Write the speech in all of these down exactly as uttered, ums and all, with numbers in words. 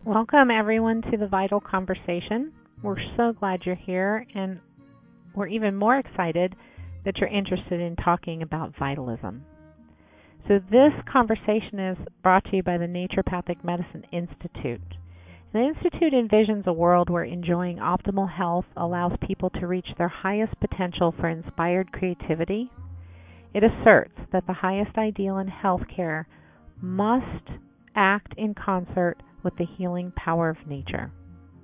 Welcome, everyone, to the Vital Conversation. We're so glad you're here, and we're even more excited that you're interested in talking about vitalism. So this conversation is brought to you by the Naturopathic Medicine Institute. The Institute envisions a world where enjoying optimal health allows people to reach their highest potential for inspired creativity. It asserts that the highest ideal in healthcare must act in concert with the healing power of nature.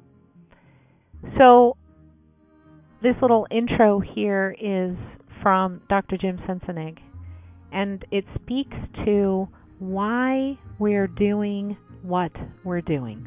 So this little intro here is from Doctor Jim Sensenig, and it speaks to why we're doing what we're doing.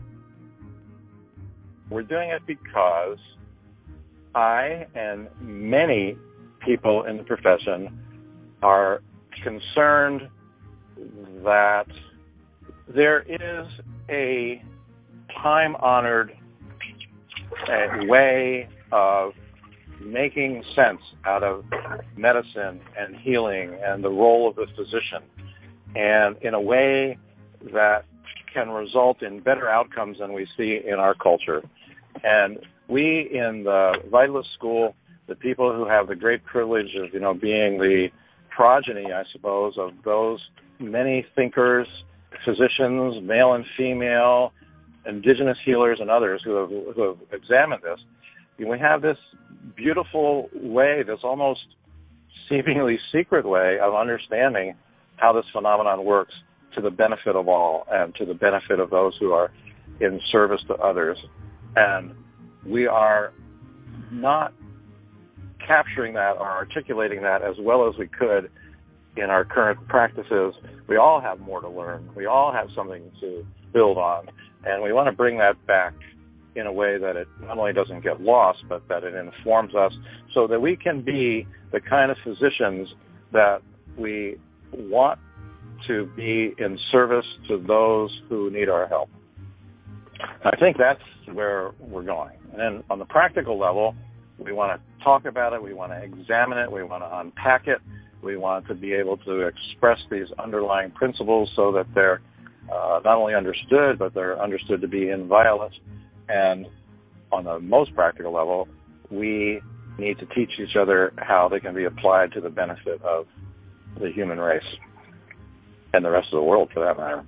We're doing it because I and many people in the profession are concerned that there is a time-honored uh, way of making sense out of medicine and healing and the role of the physician, and in a way that can result in better outcomes than we see in our culture. And we in the Vitalist School, the people who have the great privilege of, you know, being the progeny, I suppose, of those many thinkers, physicians, male and female, indigenous healers, and others who have, who have examined this, we have this beautiful way, this almost seemingly secret way of understanding how this phenomenon works to the benefit of all and to the benefit of those who are in service to others. And we are not capturing that or articulating that as well as we could in our current practices. We all have more to learn. We all have something to build on. And we want to bring that back in a way that it not only doesn't get lost, but that it informs us so that we can be the kind of physicians that we want to be in service to those who need our help. I think that's where we're going. And then on the practical level, we want to talk about it, we want to examine it, we want to unpack it, we want to be able to express these underlying principles so that they're uh, not only understood, but they're understood to be inviolate. And on the most practical level, we need to teach each other how they can be applied to the benefit of the human race and the rest of the world, for that matter.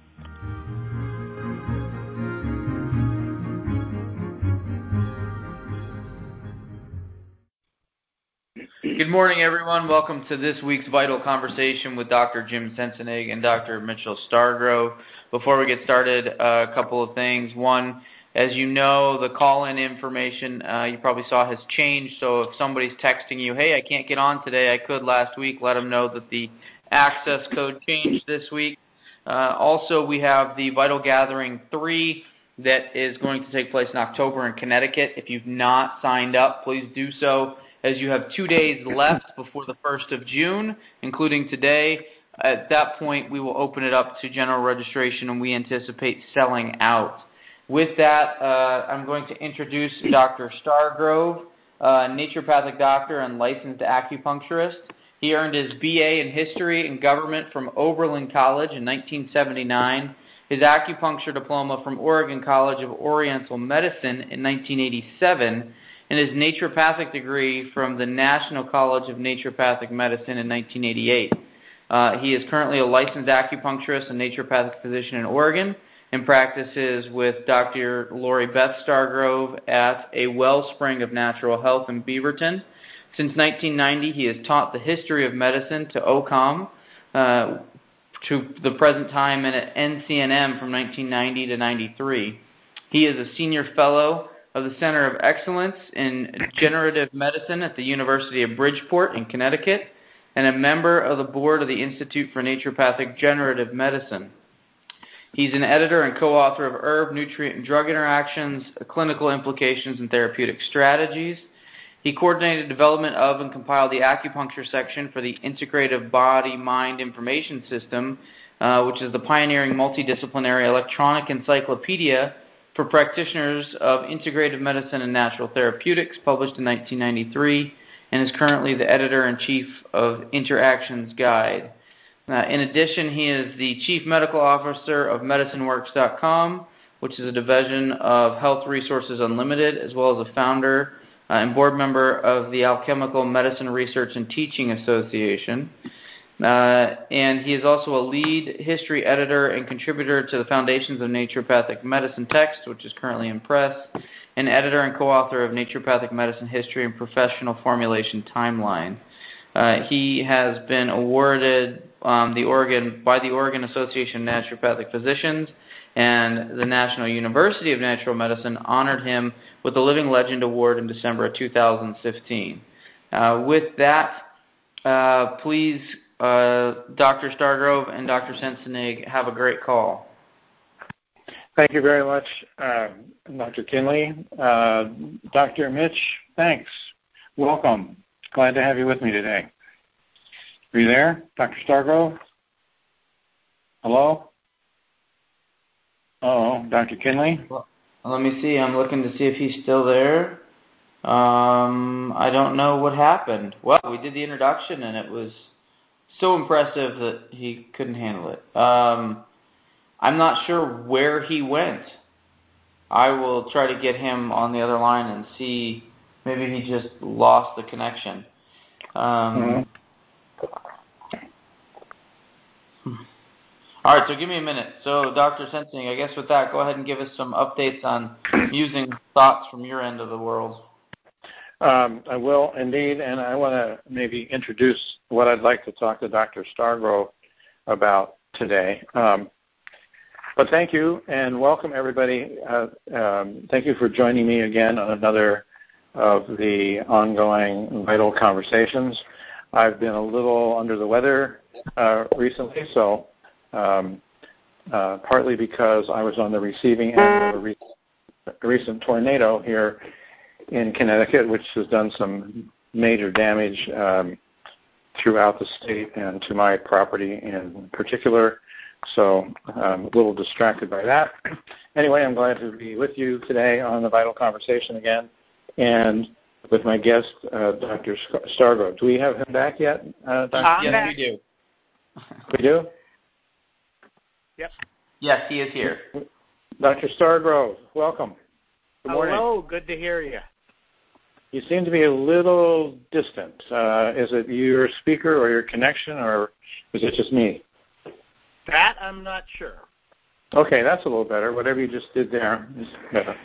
Good morning, everyone. Welcome to this week's Vital Conversation with Doctor Jim Sensenig and Doctor Mitchell Stargrove. Before we get started, uh, a couple of things. One, as you know, the call-in information uh, you probably saw has changed, so if somebody's texting you, hey, I can't get on today, I could last week, let them know that the access code changed this week. Uh, also, we have the Vital Gathering three that is going to take place in October in Connecticut. If you've not signed up, please do so, as you have two days left before the first of June, including today. At that point, we will open it up to general registration, and we anticipate selling out. With that, uh, I'm going to introduce Doctor Stargrove, a naturopathic doctor and licensed acupuncturist. He earned his B A in History and Government from Oberlin College in nineteen seventy-nine, his acupuncture diploma from Oregon College of Oriental Medicine in nineteen eighty-seven, and his naturopathic degree from the National College of Naturopathic Medicine in nineteen eighty-eight. Uh, he is currently a licensed acupuncturist and naturopathic physician in Oregon and practices with Doctor Lori Beth Stargrove at a Wellspring of Natural Health in Beaverton. Since nineteen ninety, he has taught the history of medicine to O C O M uh, to the present time and at N C N M from nineteen ninety to ninety-three. He is a senior fellow of the Center of Excellence in Generative Medicine at the University of Bridgeport in Connecticut and a member of the board of the Institute for Naturopathic Generative Medicine. He's an editor and co-author of Herb, Nutrient, and Drug Interactions, Clinical Implications, and Therapeutic Strategies. He coordinated development of and compiled the acupuncture section for the Integrative Body-Mind Information System, uh, which is the pioneering multidisciplinary electronic encyclopedia for practitioners of integrative medicine and natural therapeutics, published in nineteen ninety-three, and is currently the editor-in-chief of Interactions Guide. Uh, in addition, he is the chief medical officer of medicine works dot com, which is a division of Health Resources Unlimited, as well as a founder uh, and board member of the Alchemical Medicine Research and Teaching Association. Uh, and he is also a lead history editor and contributor to the Foundations of Naturopathic Medicine text, which is currently in press, and editor and co-author of Naturopathic Medicine History and Professional Formulation Timeline. Uh, he has been awarded um, the Oregon by the Oregon Association of Naturopathic Physicians, and the National University of Natural Medicine honored him with the Living Legend Award in December of two thousand fifteen. Uh, with that, uh, please, uh, Doctor Stargrove and Doctor Sensenig, have a great call. Thank you very much, uh, Doctor Kinley. Uh, Doctor Mitch, thanks. Welcome. Glad to have you with me today. Are you there, Doctor Stargrove? Hello? Oh, Doctor Kinley? Well, let me see. I'm looking to see if he's still there. Um, I don't know what happened. Well, we did the introduction, and it was so impressive that he couldn't handle it. Um, I'm not sure where he went. I will try to get him on the other line and see. Maybe he just lost the connection. Um, mm-hmm. All right, so give me a minute. So, Doctor Sensenig, I guess with that, go ahead and give us some updates on using thoughts from your end of the world. Um, I will indeed, and I want to maybe introduce what I'd like to talk to Doctor Stargrove about today. Um, but thank you, and welcome everybody. Uh, um, thank you for joining me again on another of the ongoing Vital Conversations. I've been a little under the weather uh, recently, so um, uh, partly because I was on the receiving end of a, re- a recent tornado here in Connecticut, which has done some major damage um, throughout the state and to my property in particular. So I'm a little distracted by that. Anyway, I'm glad to be with you today on the Vital Conversation again, and with my guest, uh, Doctor Stargrove. Do we have him back yet? Uh, Doctor Yes, we do. We do? Yep. Yes, he is here. Doctor Stargrove, welcome. Good morning. Hello, good to hear you. You seem to be a little distant. Uh, is it your speaker or your connection, or is it just me? That I'm not sure. Okay, that's a little better. Whatever you just did there is better.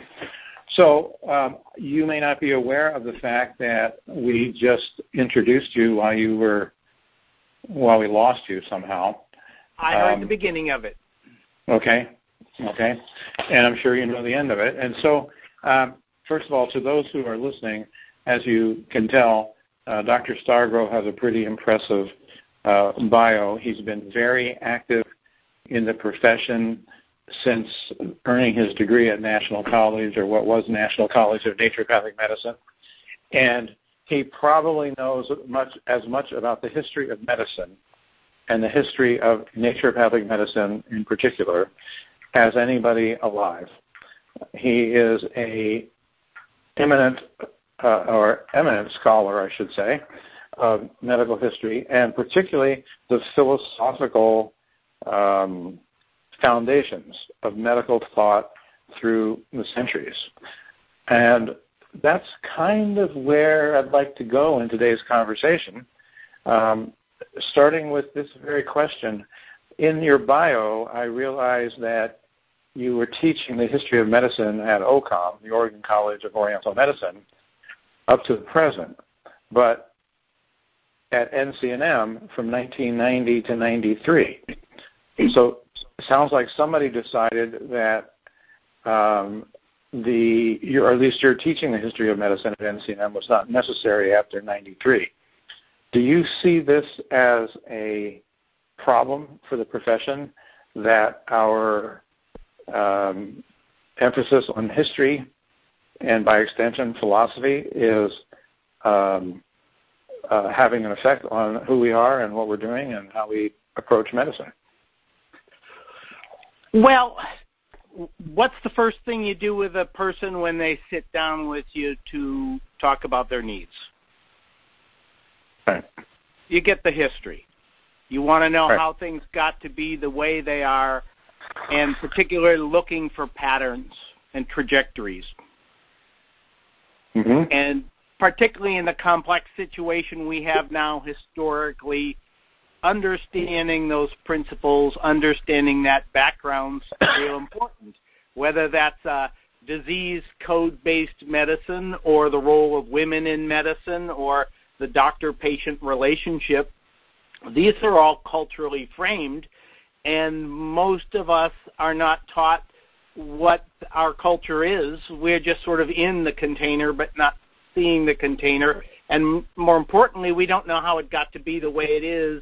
So um, you may not be aware of the fact that we just introduced you while you were, while we lost you somehow. I heard um, the beginning of it. Okay, okay. And I'm sure you know the end of it. And so, um, first of all, to those who are listening, as you can tell, uh, Doctor Stargrove has a pretty impressive uh, bio. He's been very active in the profession since earning his degree at National College, or what was National College of Naturopathic Medicine. And he probably knows much as much about the history of medicine and the history of naturopathic medicine in particular as anybody alive. He is a eminent uh, or eminent scholar, I should say, of medical history, and particularly the philosophical um, foundations of medical thought through the centuries. And that's kind of where I'd like to go in today's conversation, um, starting with this very question. In your bio, I realized that you were teaching the history of medicine at O C O M, the Oregon College of Oriental Medicine, up to the present, but at N C N M from nineteen ninety to ninety-three. So it sounds like somebody decided that um, the, or at least your teaching the history of medicine at N C N M was not necessary after ninety-three. Do you see this as a problem for the profession, that our um, emphasis on history and by extension philosophy is um, uh, having an effect on who we are and what we're doing and how we approach medicine? Well, what's the first thing you do with a person when they sit down with you to talk about their needs? Right. You get the history. You want to know right. how things got to be the way they are and particularly looking for patterns and trajectories. Mm-hmm. And particularly in the complex situation we have now historically, understanding those principles, understanding that background is real important, whether that's uh, disease code-based medicine or the role of women in medicine or the doctor-patient relationship. These are all culturally framed, and most of us are not taught what our culture is. We're just sort of in the container but not seeing the container. And more importantly, we don't know how it got to be the way it is.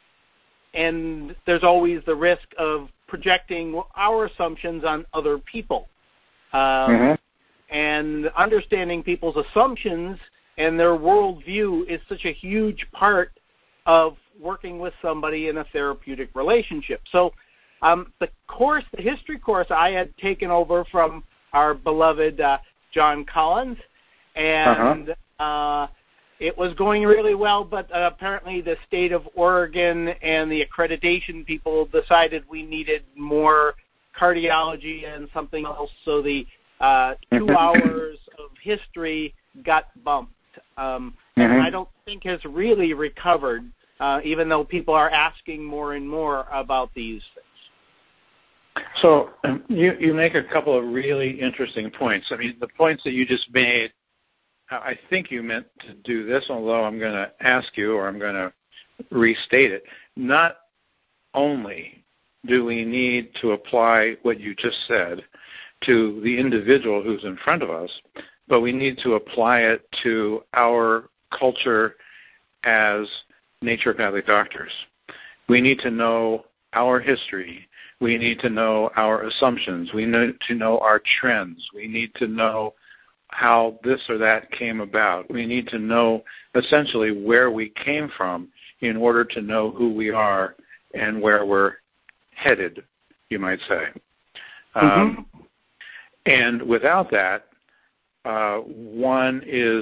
And there's always the risk of projecting our assumptions on other people. Um, mm-hmm. And understanding people's assumptions and their worldview is such a huge part of working with somebody in a therapeutic relationship. So um, the course, the history course, I had taken over from our beloved uh, John Collins, and uh-huh. uh, it was going really well, but uh, apparently the state of Oregon and the accreditation people decided we needed more cardiology and something else, so the uh, two hours of history got bumped. Um, and mm-hmm. I don't think has really recovered, uh, even though people are asking more and more about these things. So um, you, you make a couple of really interesting points. I mean, the points that you just made, I think you meant to do this, although I'm going to ask you or I'm going to restate it. Not only do we need to apply what you just said to the individual who's in front of us, but we need to apply it to our culture as naturopathic doctors. We need to know our history. We need to know our assumptions. We need to know our trends. We need to know how this or that came about. We need to know essentially where we came from in order to know who we are and where we're headed, you might say. Mm-hmm. Um, and without that, uh, one is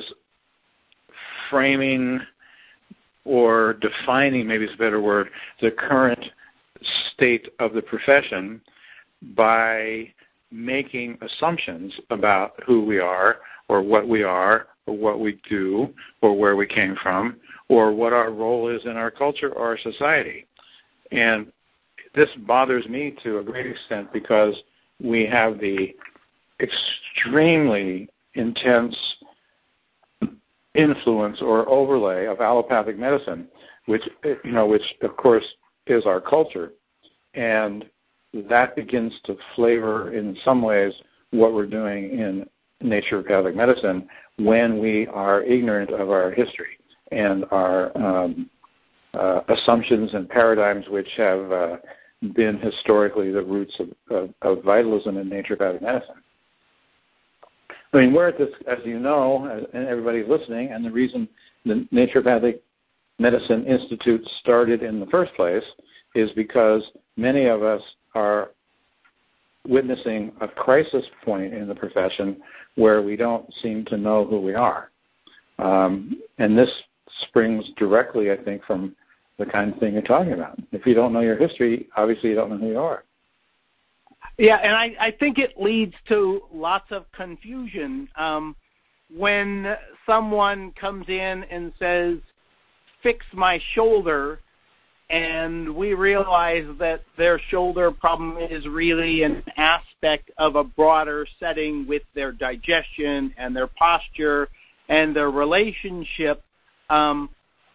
framing or defining, maybe it's a better word, the current state of the profession by making assumptions about who we are or what we are or what we do or where we came from or what our role is in our culture or our society. And this bothers me to a great extent because we have the extremely intense influence or overlay of allopathic medicine, which, you know, which of course is our culture. And that begins to flavor in some ways what we're doing in naturopathic medicine when we are ignorant of our history and our um, uh, assumptions and paradigms which have uh, been historically the roots of, of, of vitalism in naturopathic medicine. I mean, we're at this, as you know, and everybody's listening, and the reason the Naturopathic Medicine Institute started in the first place is because many of us are witnessing a crisis point in the profession where we don't seem to know who we are. Um, and this springs directly, I think, from the kind of thing you're talking about. If you don't know your history, obviously you don't know who you are. Yeah, and I, I think it leads to lots of confusion. Um, when someone comes in and says, fix my shoulder, and we realize that their shoulder problem is really an aspect of a broader setting with their digestion and their posture and their relationship, um,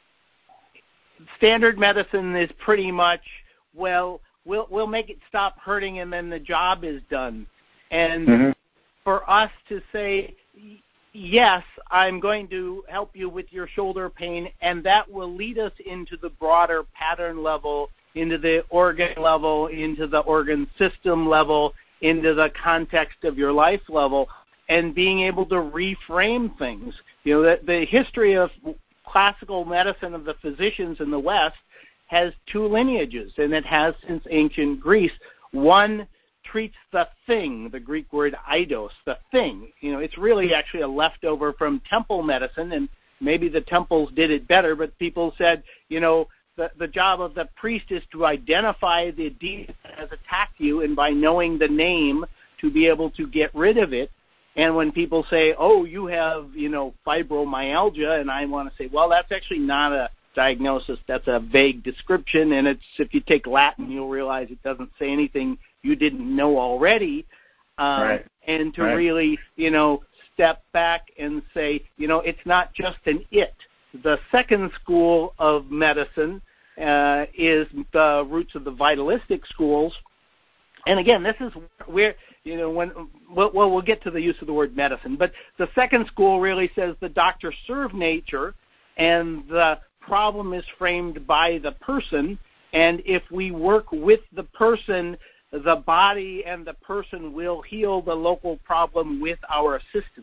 standard medicine is pretty much, well, we'll we'll make it stop hurting and then the job is done. And mm-hmm. for us to say, yes, I'm going to help you with your shoulder pain, and that will lead us into the broader pattern level, into the organ level, into the organ system level, into the context of your life level, and being able to reframe things. You know, the, the history of classical medicine of the physicians in the West has two lineages, and it has since ancient Greece. One treats the thing, the Greek word eidos, the thing. You know, it's really actually a leftover from temple medicine, and maybe the temples did it better, but people said, you know, the, the job of the priest is to identify the deity has attacked you, and by knowing the name to be able to get rid of it. And when people say, oh, you have, you know, fibromyalgia, and I want to say, well, that's actually not a diagnosis. That's a vague description, and it's if you take Latin, you'll realize it doesn't say anything you didn't know already. Um, right. And to right. really, you know, step back and say, you know, it's not just an it. The second school of medicine uh, is the roots of the vitalistic schools. And again, this is where, you know, when, well, we'll get to the use of the word medicine, but the second school really says the doctor serve nature, and the problem is framed by the person, and if we work with the person, the body and the person will heal the local problem with our assistance.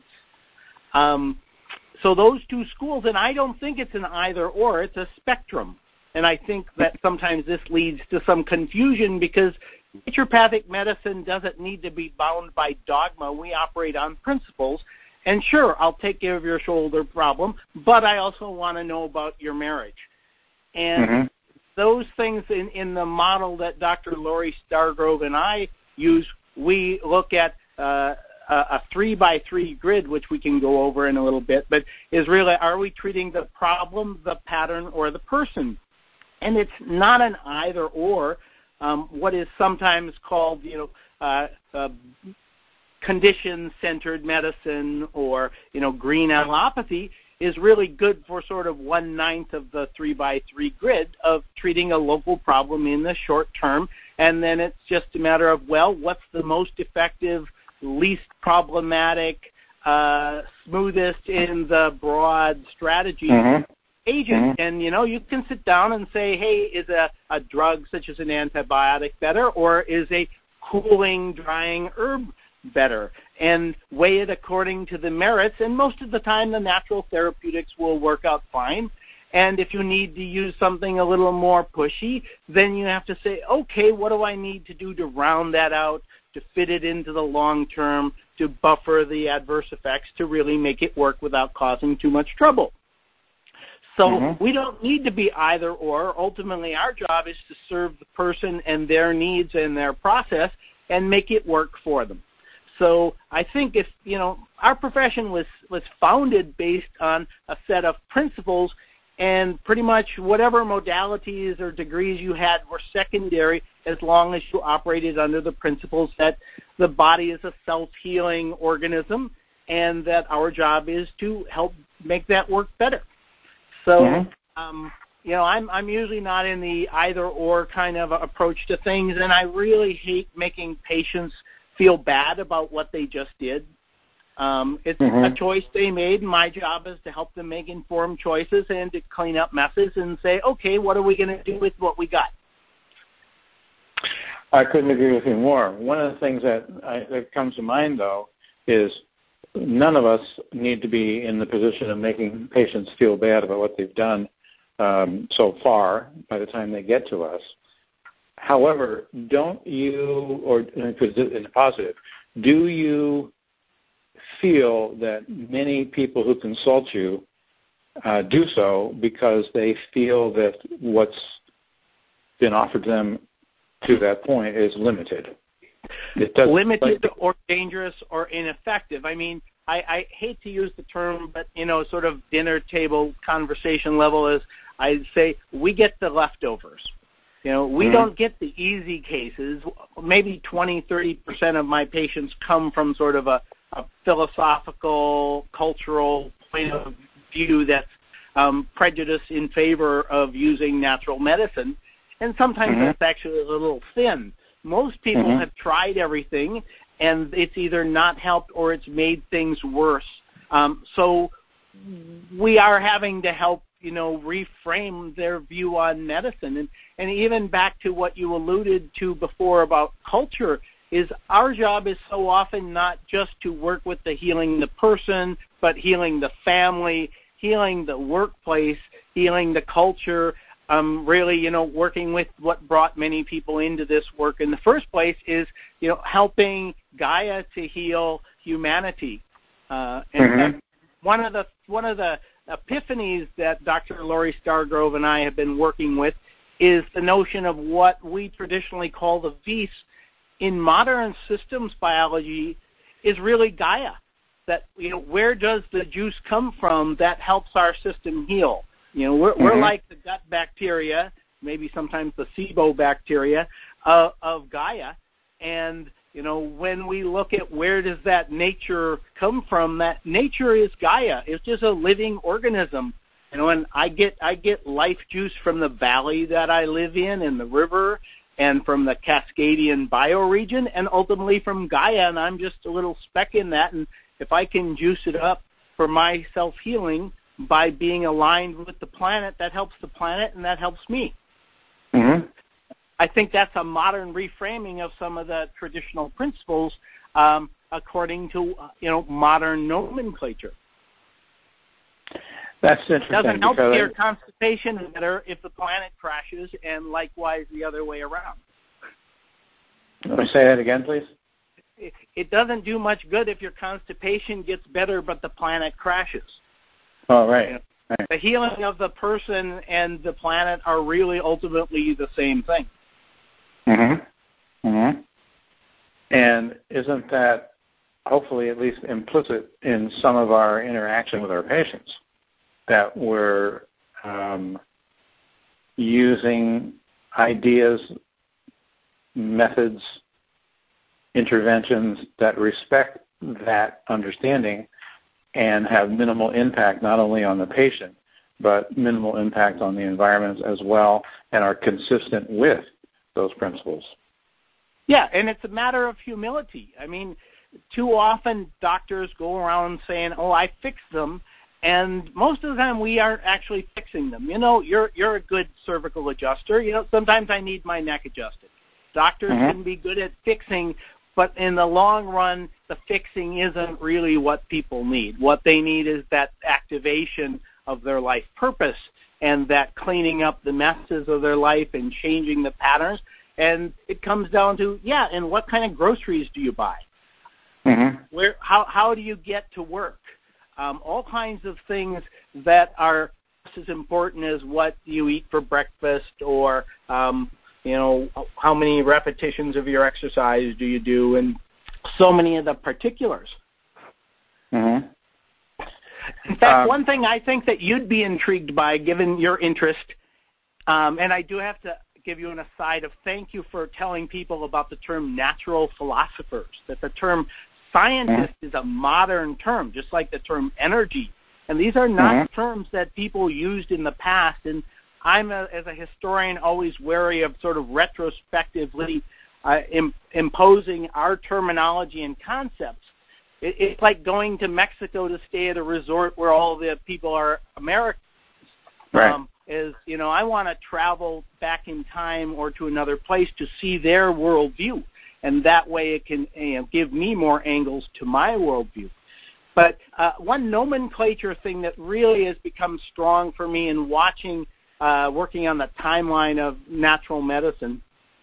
Um, so those two schools, and I don't think it's an either or, it's a spectrum. And I think that sometimes this leads to some confusion because naturopathic medicine doesn't need to be bound by dogma. We operate on principles. And sure, I'll take care of your shoulder problem, but I also want to know about your marriage. And mm-hmm. those things in, in the model that Doctor Laurie Stargrove and I use, we look at uh, a, a three by three grid, which we can go over in a little bit, but is really, are we treating the problem, the pattern, or the person? And it's not an either or. Um, what is sometimes called, you know, uh, uh, condition-centered medicine or, you know, green allopathy is really good for sort of one-ninth of the three by three grid of treating a local problem in the short term. And then it's just a matter of, well, what's the most effective, least problematic, uh, smoothest in the broad strategy mm-hmm. agent. Mm-hmm. And, you know, you can sit down and say, hey, is a, a drug such as an antibiotic better, or is a cooling, drying herb better, and weigh it according to the merits, and most of the time the natural therapeutics will work out fine. And if you need to use something a little more pushy, then you have to say, okay, what do I need to do to round that out, to fit it into the long term, to buffer the adverse effects, to really make it work without causing too much trouble. So mm-hmm. we don't need to be either or. Ultimately, our job is to serve the person and their needs and their process and make it work for them. So I think if, you know, our profession was, was founded based on a set of principles, and pretty much whatever modalities or degrees you had were secondary as long as you operated under the principles that the body is a self-healing organism and that our job is to help make that work better. So, mm-hmm. um, you know, I'm I'm usually not in the either-or kind of approach to things, and I really hate making patients feel bad about what they just did. Um, it's mm-hmm. a choice they made, and my job is to help them make informed choices and to clean up messes and say, okay, what are we going to do with what we got? I couldn't agree with you more. One of the things that, I, that comes to mind, though, is none of us need to be in the position of making patients feel bad about what they've done um, so far by the time they get to us. However, don't you, or in the positive, do you feel that many people who consult you uh, do so because they feel that what's been offered to them to that point is limited? It limited like, or dangerous or ineffective. I mean, I, I hate to use the term, but, you know, sort of dinner table conversation level is, I'd say we get the leftovers. You know, we mm-hmm. don't get the easy cases. Maybe twenty, thirty percent of my patients come from sort of a, a philosophical, cultural point of view that's um, prejudiced in favor of using natural medicine. And sometimes mm-hmm. that's actually a little thin. Most people mm-hmm. have tried everything, and it's either not helped or it's made things worse. Um, so we are having to help, you know, reframe their view on medicine. And, and even back to what you alluded to before about culture, is our job is so often not just to work with the healing the person, but healing the family, healing the workplace, healing the culture. Um, really, you know, working with what brought many people into this work in the first place is, you know, helping Gaia to heal humanity. Uh, and mm-hmm. one of the one of the epiphanies that Doctor Laurie Stargrove and I have been working with is the notion of what we traditionally call the vis. In modern systems biology is really Gaia. That, you know, where does the juice come from that helps our system heal? You know, we're, mm-hmm. we're like the gut bacteria, maybe sometimes the SIBO bacteria uh, of Gaia. And, you know, when we look at where does that nature come from, that nature is Gaia. It's just a living organism. You know, and I get I get life juice from the valley that I live in and the river and from the Cascadian bioregion and ultimately from Gaia, and I'm just a little speck in that. And if I can juice it up for my self-healing by being aligned with the planet, that helps the planet and that helps me. Mm-hmm. I think that's a modern reframing of some of the traditional principles um, according to, you know, modern nomenclature. That's interesting. It doesn't help because your constipation better if the planet crashes, and likewise the other way around. Let me say that again, please. It, it doesn't do much good if your constipation gets better, but the planet crashes. Oh, right. You know, right. The healing of the person and the planet are really ultimately the same thing. Mm-hmm. Mm-hmm. And isn't that hopefully at least implicit in some of our interaction with our patients? That we're um, using ideas, methods, interventions that respect that understanding and have minimal impact not only on the patient, but minimal impact on the environment as well, and are consistent with those principles. Yeah, and it's a matter of humility. I mean, too often doctors go around saying, oh, I fixed them, and most of the time we aren't actually fixing them. You know, you're you're a good cervical adjuster. You know, sometimes I need my neck adjusted. Doctors mm-hmm. can be good at fixing, but in the long run, the fixing isn't really what people need. What they need is that activation of their life purpose and that cleaning up the messes of their life and changing the patterns. And it comes down to, yeah, and what kind of groceries do you buy? Mm-hmm. Where how how do you get to work? Um, all kinds of things that are just as important as what you eat for breakfast or, um, you know, how many repetitions of your exercise do you do, and so many of the particulars. Mm-hmm. In fact, um, one thing I think that you'd be intrigued by, given your interest, um, and I do have to give you an aside of thank you for telling people about the term natural philosophers, that the term scientist mm-hmm. is a modern term, just like the term energy. And these are not mm-hmm. terms that people used in the past. And I'm, a, as a historian, always wary of sort of retrospectively uh, im- imposing our terminology and concepts. It, it's like going to Mexico to stay at a resort where all the people are Americans. Right. Um, is, you know, I want to travel back in time or to another place to see their worldview. And that way it can, you know, give me more angles to my worldview. But uh, one nomenclature thing that really has become strong for me in watching, uh, working on the timeline of natural medicine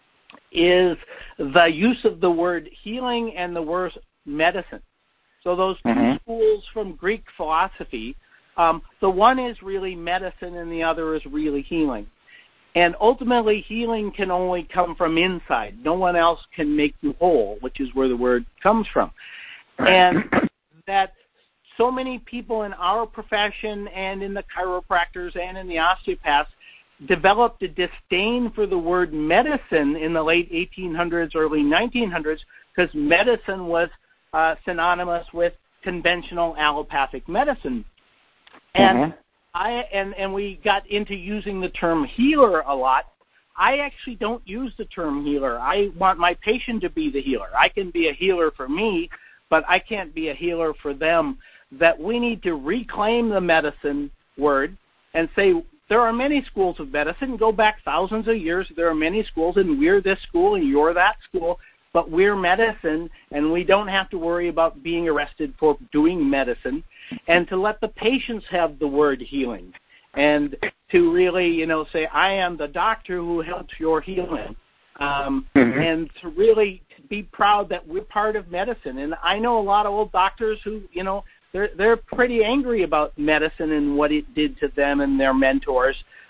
is the use of the word healing and the word medicine. So those two mm-hmm. schools from Greek philosophy, um, the one is really medicine and the other is really healing. And ultimately, healing can only come from inside. No one else can make you whole, which is where the word comes from. And that so many people in our profession and in the chiropractors and in the osteopaths developed a disdain for the word medicine in the late eighteen hundreds, early nineteen hundreds, because medicine was uh, synonymous with conventional allopathic medicine. And mm-hmm. I and, and we got into using the term healer a lot. I actually don't use the term healer. I want my patient to be the healer. I can be a healer for me, but I can't be a healer for them. That we need to reclaim the medicine word and say there are many schools of medicine. Go back thousands of years. There are many schools, and we're this school and you're that school, but we're medicine, and we don't have to worry about being arrested for doing medicine. And to let the patients have the word healing, and to really, you know, say, I am the doctor who helps your healing, um, mm-hmm. and to really be proud that we're part of medicine. And I know a lot of old doctors who, you know, they're they're pretty angry about medicine and what it did to them and their mentors.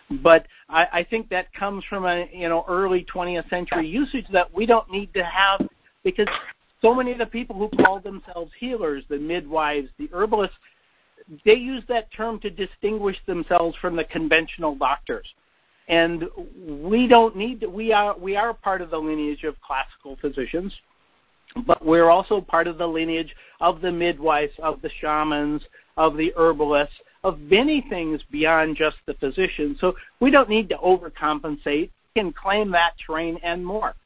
But I, I think that comes from a you know early twentieth century usage that we don't need to have, because so many of the people who call themselves healers, the midwives, the herbalists, they use that term to distinguish themselves from the conventional doctors. And we don't need to, we are we are part of the lineage of classical physicians, but we're also part of the lineage of the midwives, of the shamans, of the herbalists, of many things beyond just the physician. So we don't need to overcompensate. We can claim that terrain and more.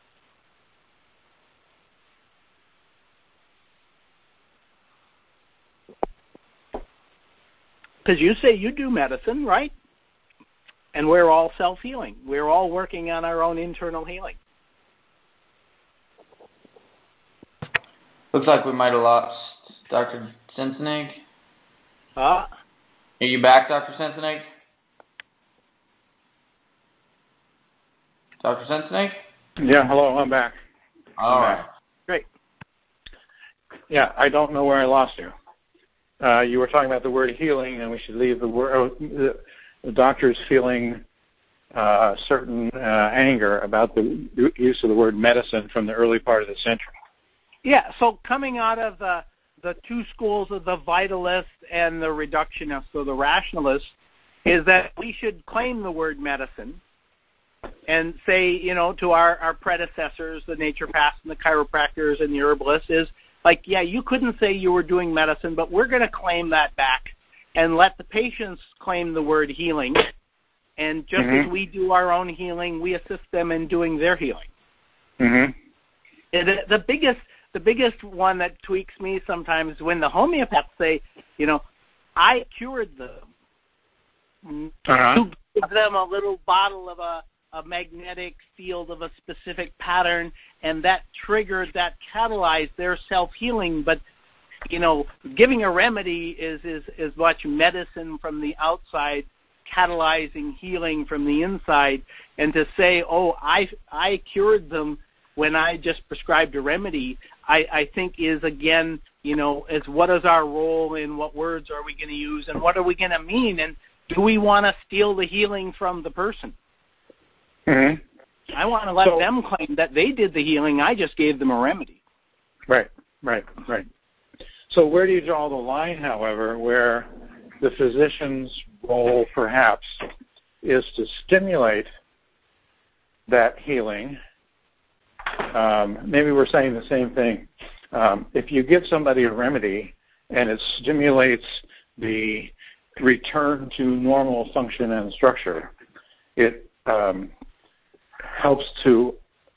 Because you say you do medicine, right? And we're all self-healing. We're all working on our own internal healing. Looks like we might have lost Doctor Senseneg. Uh, Are you back, Doctor Senseneg? Doctor Senseneg? Yeah, hello, I'm back. All I'm right. back. great. Yeah, I don't know where I lost you. Uh, you were talking about the word healing, and we should leave the word. Oh, the, the doctor's feeling uh, certain uh, anger about the use of the word medicine from the early part of the century. Yeah, so coming out of the, the two schools of the vitalists and the reductionists, or the rationalists, is that we should claim the word medicine and say, you know, to our, our predecessors, the naturopaths and the chiropractors and the herbalists, is like, yeah, you couldn't say you were doing medicine, but we're going to claim that back and let the patients claim the word healing. And just mm-hmm. as we do our own healing, we assist them in doing their healing. Mm-hmm. And the, the biggest the biggest one that tweaks me sometimes is when the homeopaths say, you know, I cured them. Uh-huh. To give them a little bottle of a, a magnetic field of a specific pattern, and that triggered, that catalyzed their self-healing. But, you know, giving a remedy is, is, is much medicine from the outside, catalyzing healing from the inside. And to say, oh, I, I cured them when I just prescribed a remedy, I, I think is, again, you know, is what is our role and what words are we going to use and what are we going to mean, and do we want to steal the healing from the person? Mm-hmm. I want to let so, them claim that they did the healing. I just gave them a remedy. Right, right, right. So where do you draw the line, however, where the physician's role perhaps is to stimulate that healing? Um, maybe we're saying the same thing. Um, if you give somebody a remedy and it stimulates the return to normal function and structure, it um, helps to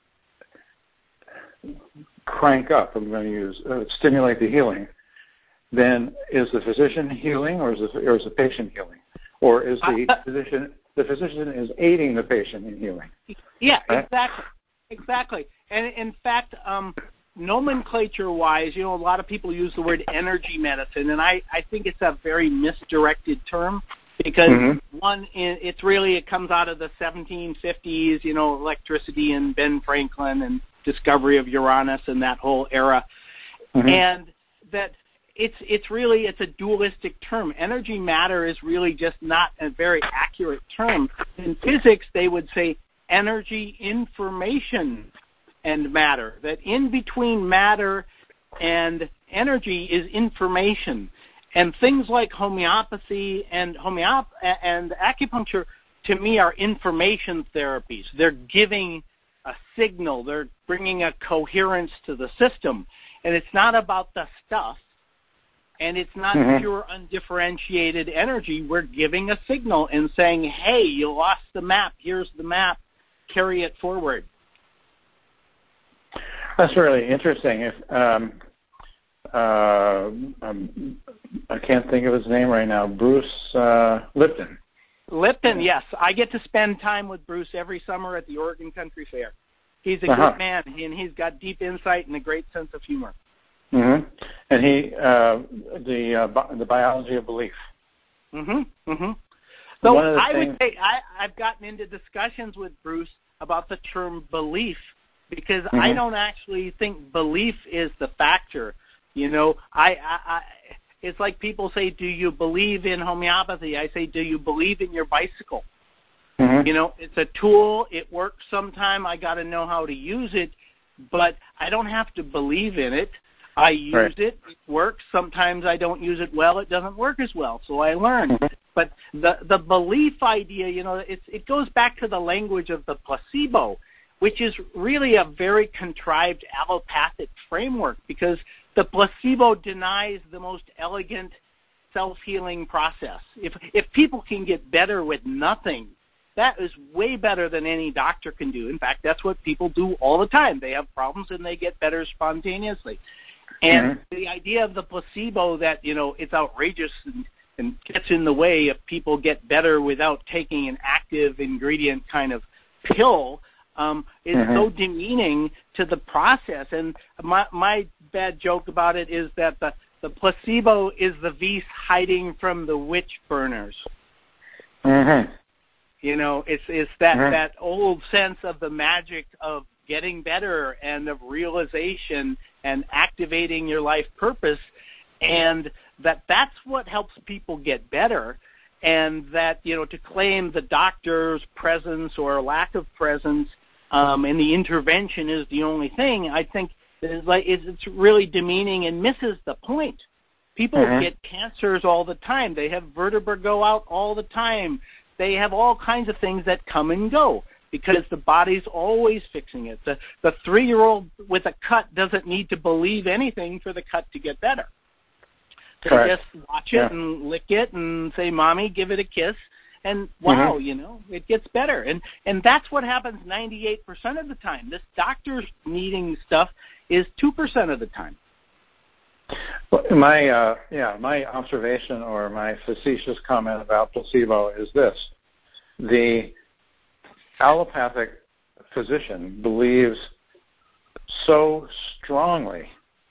crank up, I'm going to use, uh, stimulate the healing, then is the physician healing or is the, or is the patient healing? Or is the uh, physician, the physician is aiding the patient in healing? Yeah, right? exactly. Exactly. And in fact, um, nomenclature-wise, you know, a lot of people use the word energy medicine, and I, I think it's a very misdirected term because, mm-hmm. one, it's really, it comes out of the seventeen fifties, you know, electricity and Ben Franklin and discovery of Uranus and that whole era. Mm-hmm. And that it's it's really, it's a dualistic term. Energy matter is really just not a very accurate term. In physics, they would say energy, information, and matter. That in between matter and energy is information. And things like homeopathy and homeop and acupuncture, to me, are information therapies. They're giving a signal. They're bringing a coherence to the system. And it's not about the stuff. And it's not mm-hmm. pure undifferentiated energy. We're giving a signal and saying, hey, you lost the map. Here's the map. Carry it forward. That's really interesting. If um, uh, um, I can't think of his name right now, Bruce uh, Lipton. Lipton, yes. I get to spend time with Bruce every summer at the Oregon Country Fair. He's a uh-huh. good man, and he's got deep insight and a great sense of humor. Mm-hmm. And he, uh, the uh, bi- the biology of belief. Mm-hmm. Mm-hmm. So One of the I things- would say I, I've gotten into discussions with Bruce about the term belief because mm-hmm. I don't actually think belief is the factor. You know, I, I, I it's like people say, do you believe in homeopathy? I say, do you believe in your bicycle? Mm-hmm. You know, it's a tool. It works sometime. I got to know how to use it, but I don't have to believe in it. I use right. it. It works. Sometimes I don't use it well. It doesn't work as well, so I learn. Mm-hmm. But the the belief idea, you know, it, it goes back to the language of the placebo, which is really a very contrived allopathic framework, because the placebo denies the most elegant self-healing process. If if people can get better with nothing, that is way better than any doctor can do. In fact, that's what people do all the time. They have problems and they get better spontaneously. And mm-hmm. the idea of the placebo that, you know, it's outrageous and, and gets in the way if people get better without taking an active ingredient kind of pill um, is mm-hmm. so demeaning to the process. And my, my bad joke about it is that the, the placebo is the Vice hiding from the witch burners. Mm-hmm. You know, it's it's that, mm-hmm. that old sense of the magic of getting better and of realization and activating your life purpose, and that that's what helps people get better, and that, you know, to claim the doctor's presence or lack of presence um, and the intervention is the only thing, I think is like it's really demeaning and misses the point. People mm-hmm. get cancers all the time. They have vertebrae go out all the time. They have all kinds of things that come and go because the body's always fixing it. The, the three-year-old with a cut doesn't need to believe anything for the cut to get better. They Correct. just watch it yeah. and lick it and say, Mommy, give it a kiss, and wow, mm-hmm. you know, it gets better. And and that's what happens ninety-eight percent of the time. This doctor's needing stuff is two percent of the time. Well, my uh, yeah, my observation or my facetious comment about placebo is this: the allopathic physician believes so strongly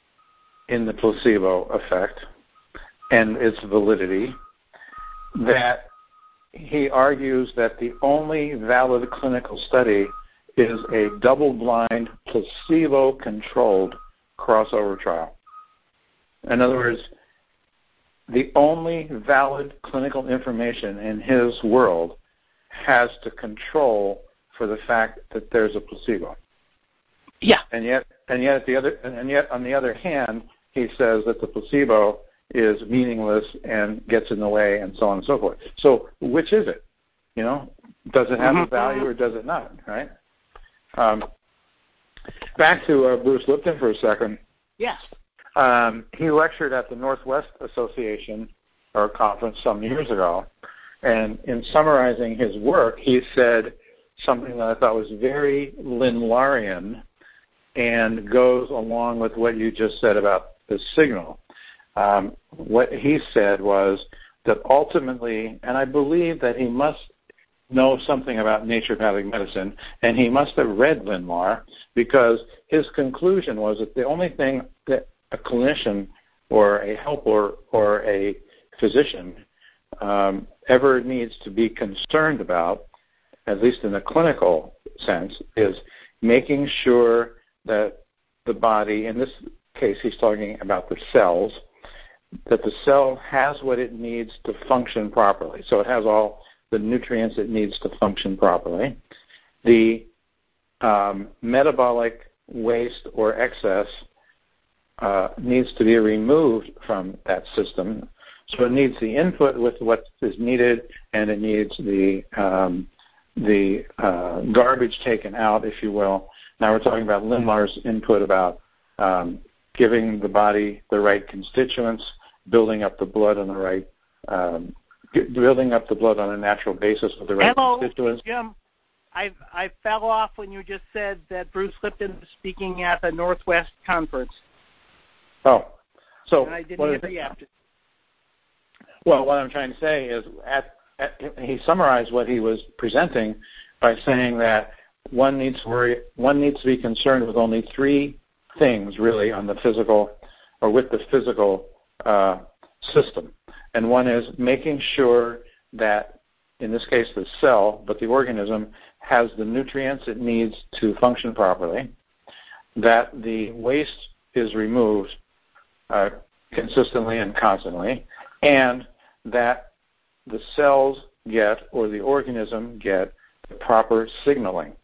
in the placebo effect and its validity that he argues that the only valid clinical study is a double-blind, placebo-controlled crossover trial. In other words, the only valid clinical information in his world has to control for the fact that there's a placebo. Yeah. And yet, and yet, at the other, and yet, on the other hand, he says that the placebo is meaningless and gets in the way, and so on and so forth. So, which is it? You know, does it have mm-hmm. a value or does it not? Right. Um, back to uh, Bruce Lipton for a second. Yes. Um, he lectured at the Northwest Association or conference some years ago, and in summarizing his work, he said something that I thought was very Lindlarian and goes along with what you just said about the signal. Um, what he said was that ultimately, and I believe that he must know something about naturopathic medicine, and he must have read Lindlar, because his conclusion was that the only thing that a clinician or a helper or a physician um, ever needs to be concerned about, at least in a clinical sense, is making sure that the body, in this case he's talking about the cells, that the cell has what it needs to function properly. So it has all the nutrients it needs to function properly. The um, metabolic waste or excess uh, needs to be removed from that system. So it needs the input with what is needed, and it needs the um, the uh, garbage taken out, if you will. Now we're talking about Lindlar's input about um, giving the body the right constituents, building up the blood on the right, um, building up the blood on a natural basis with the right Hello, constituents. Jim. I I fell off when you just said that Bruce Lipton was speaking at the Northwest Conference. Oh, so and I didn't what hear is the after. Well, what I'm trying to say is, at, at, he summarized what he was presenting by saying that one needs to worry, one needs to be concerned with only three things really on the physical, or with the physical uh, system, and one is making sure that, in this case, the cell, but the organism has the nutrients it needs to function properly, that the waste is removed uh, consistently and constantly, and that the cells get or the organism get the proper signaling.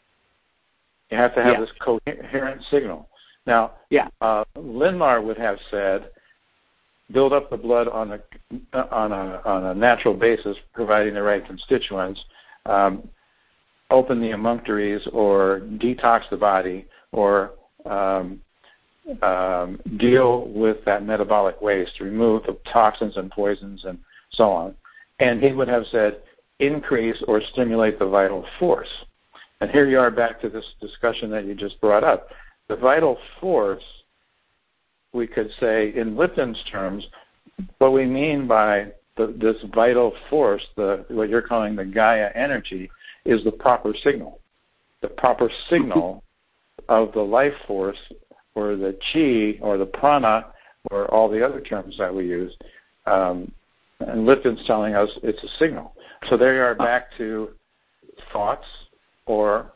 You have to have yeah. this coherent signal. Now, yeah. uh, Lindlar would have said, build up the blood on a on a on a natural basis, providing the right constituents. Um, open the emunctories, or detox the body, or um, um, deal with that metabolic waste, remove the toxins and poisons and so on. And he would have said, increase or stimulate the vital force. And here you are back to this discussion that you just brought up. The vital force, we could say in Lipton's terms, what we mean by the, this vital force, the what you're calling the Gaia energy, is the proper signal. The proper signal of the life force, or the chi, or the prana, or all the other terms that we use. Um, and Lipton's telling us it's a signal. So there you are back to thoughts, or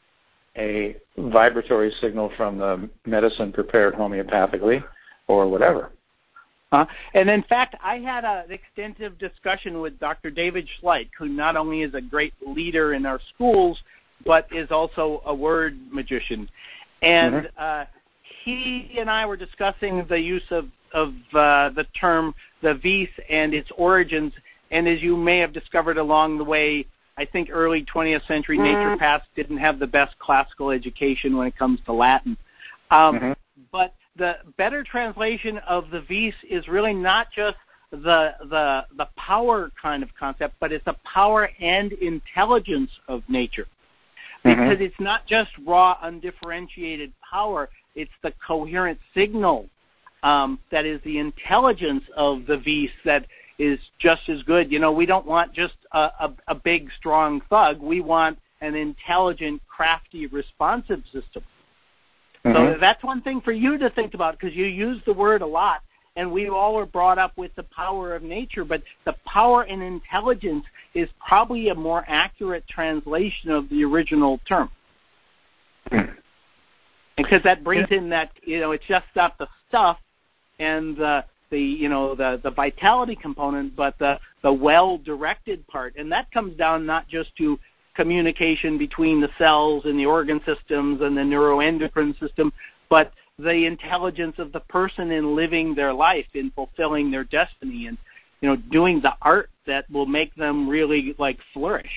a vibratory signal from the medicine prepared homeopathically, or whatever. Uh, and in fact, I had a, an extensive discussion with Doctor David Schleich, who not only is a great leader in our schools, but is also a word magician. And mm-hmm. uh, he and I were discussing the use of, of uh, the term the vis and its origins. And as you may have discovered along the way, I think early twentieth century mm-hmm. naturopaths didn't have the best classical education when it comes to Latin. Um, mm-hmm. But the better translation of the vis is really not just the the the power kind of concept, but it's the power and intelligence of nature. Because mm-hmm. it's not just raw, undifferentiated power, it's the coherent signal um, that is the intelligence of the vis that is just as good. You know, we don't want just a, a, a big, strong thug. We want an intelligent, crafty, responsive system. Mm-hmm. So that's one thing for you to think about, because you use the word a lot, and we all were brought up with the power of nature, but the power and intelligence is probably a more accurate translation of the original term. Mm-hmm. Because that brings yeah. in that, you know, it's just not the stuff and the, the you know, the, the vitality component, but the, the well-directed part. And that comes down not just to communication between the cells and the organ systems and the neuroendocrine system, but the intelligence of the person in living their life, in fulfilling their destiny, and, you know, doing the art that will make them really, like, flourish.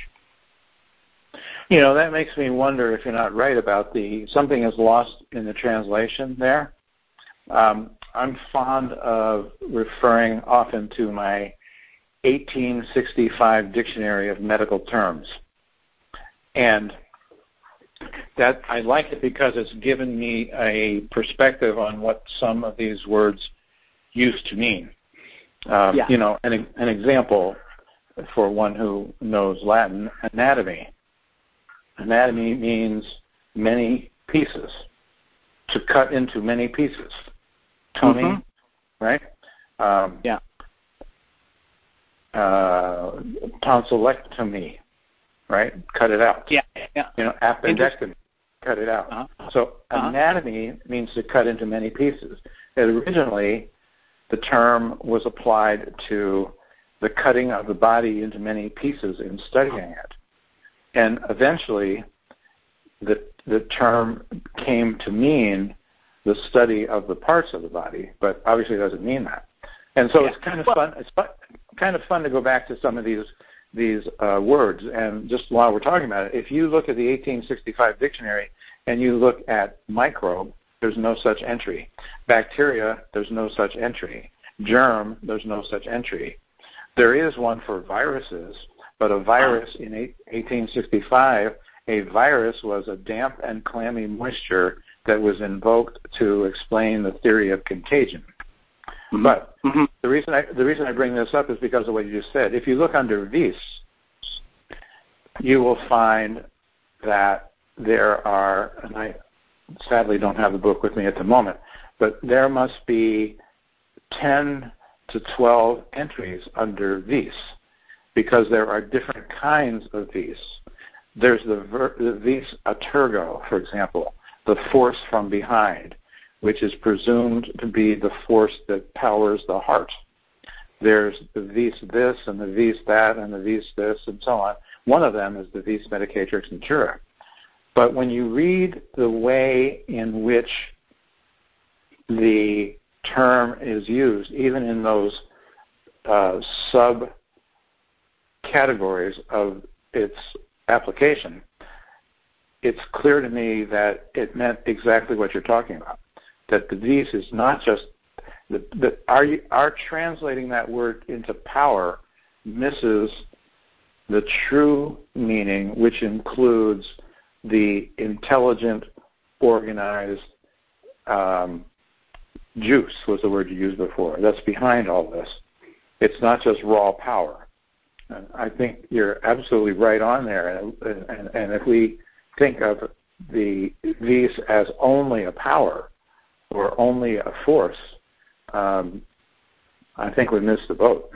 You know, that makes me wonder if you're not right about the something is lost in the translation there. Um, I'm fond of referring often to my eighteen sixty-five Dictionary of Medical Terms. And that I like it because it's given me a perspective on what some of these words used to mean. Um, yeah. You know, an, an example for one who knows Latin, anatomy. Anatomy means many pieces, to cut into many pieces. Tomy, mm-hmm. right? Um, yeah. Uh, tonsillectomy, right? Cut it out. Yeah. yeah. You know, appendectomy, cut it out. Uh-huh. So uh-huh. anatomy means to cut into many pieces. And originally, the term was applied to the cutting of the body into many pieces in studying it. And eventually, the the term came to mean the study of the parts of the body, but obviously it doesn't mean that. And so yeah. it's kind of fun. It's fun, kind of fun to go back to some of these these uh, words. And just while we're talking about it, if you look at the eighteen sixty-five dictionary and you look at microbe, there's no such entry. Bacteria, there's no such entry. Germ, there's no such entry. There is one for viruses, but a virus in eighteen sixty-five, a virus was a damp and clammy moisture that was invoked to explain the theory of contagion. Mm-hmm. But mm-hmm. the reason I, the reason I bring this up is because of what you just said. If you look under vis, you will find that there are, and I sadly don't have the book with me at the moment, but there must be ten to twelve entries under vis, because there are different kinds of vis. There's the, ver, the vis a tergo, for example, the force from behind, which is presumed to be the force that powers the heart. there's the vis this and the vis that and the vis this and so on. One of them is the vis medicatrix natura. But when you read the way in which the term is used, even in those uh, sub-categories of its application, it's clear to me that it meant exactly what you're talking about, that the vis is not just The, the, our, our translating that word into power misses the true meaning, which includes the intelligent, organized um, juice was the word you used before. That's behind all this. It's not just raw power. And I think you're absolutely right on there. And, and, and if we think of the vis as only a power or only a force, Um, I think we missed the boat.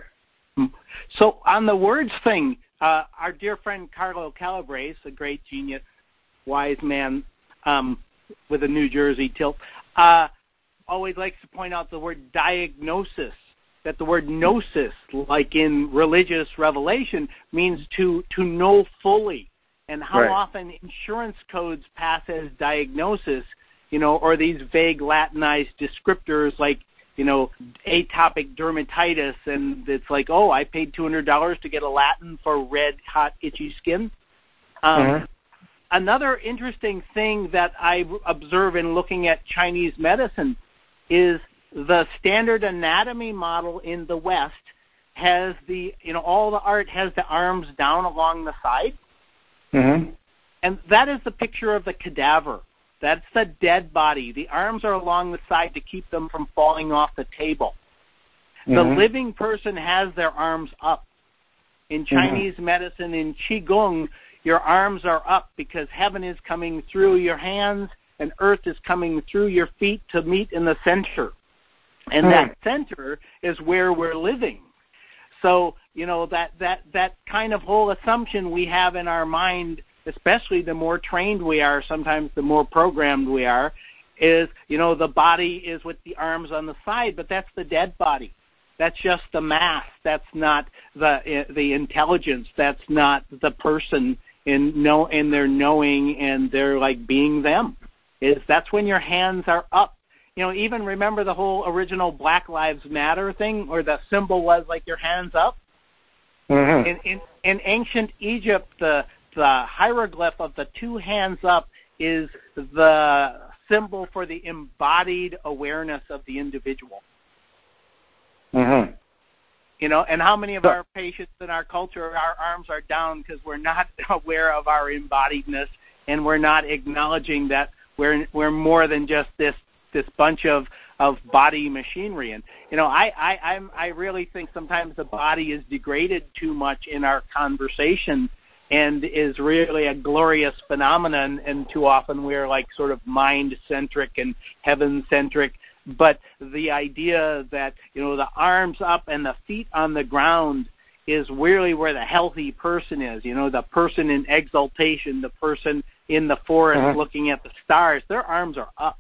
So on the words thing, uh, our dear friend Carlo Calabrese, a great genius, wise man um, with a New Jersey tilt, uh, always likes to point out the word diagnosis, that the word gnosis, like in religious revelation, means to, to know fully. And how right. often insurance codes pass as diagnosis, you know, or these vague Latinized descriptors like, you know, atopic dermatitis, and it's like, oh, I paid two hundred dollars to get a Latin for red, hot, itchy skin. Um, mm-hmm. Another interesting thing that I observe in looking at Chinese medicine is the standard anatomy model in the West has the, you know, all the art has the arms down along the side. Mm-hmm. And that is the picture of the cadaver. That's the dead body. The arms are along the side to keep them from falling off the table. Mm-hmm. The living person has their arms up. In Chinese mm-hmm. medicine, in Qigong, your arms are up because heaven is coming through your hands and earth is coming through your feet to meet in the center. And mm-hmm. that center is where we're living. So, you know, that, that, that kind of whole assumption we have in our mind, especially the more trained we are, sometimes the more programmed we are, is, you know, the body is with the arms on the side, but that's the dead body. That's just the mass. That's not the the intelligence. That's not the person in know in their knowing and their like being them. Is that's when your hands are up. You know, even remember the whole original Black Lives Matter thing, or the symbol was like your hands up. Mm-hmm. In, in in ancient Egypt, the The hieroglyph of the two hands up is the symbol for the embodied awareness of the individual. Mm-hmm. You know, and how many of our patients in our culture, our arms are down because we're not aware of our embodiedness, and we're not acknowledging that we're we're more than just this this bunch of, of body machinery. And you know, I I I'm, I really think sometimes the body is degraded too much in our conversation, and is really a glorious phenomenon, and too often we're like sort of mind-centric and heaven-centric. But the idea that, you know, the arms up and the feet on the ground is really where the healthy person is, you know, the person in exaltation, the person in the forest mm-hmm. looking at the stars, their arms are up.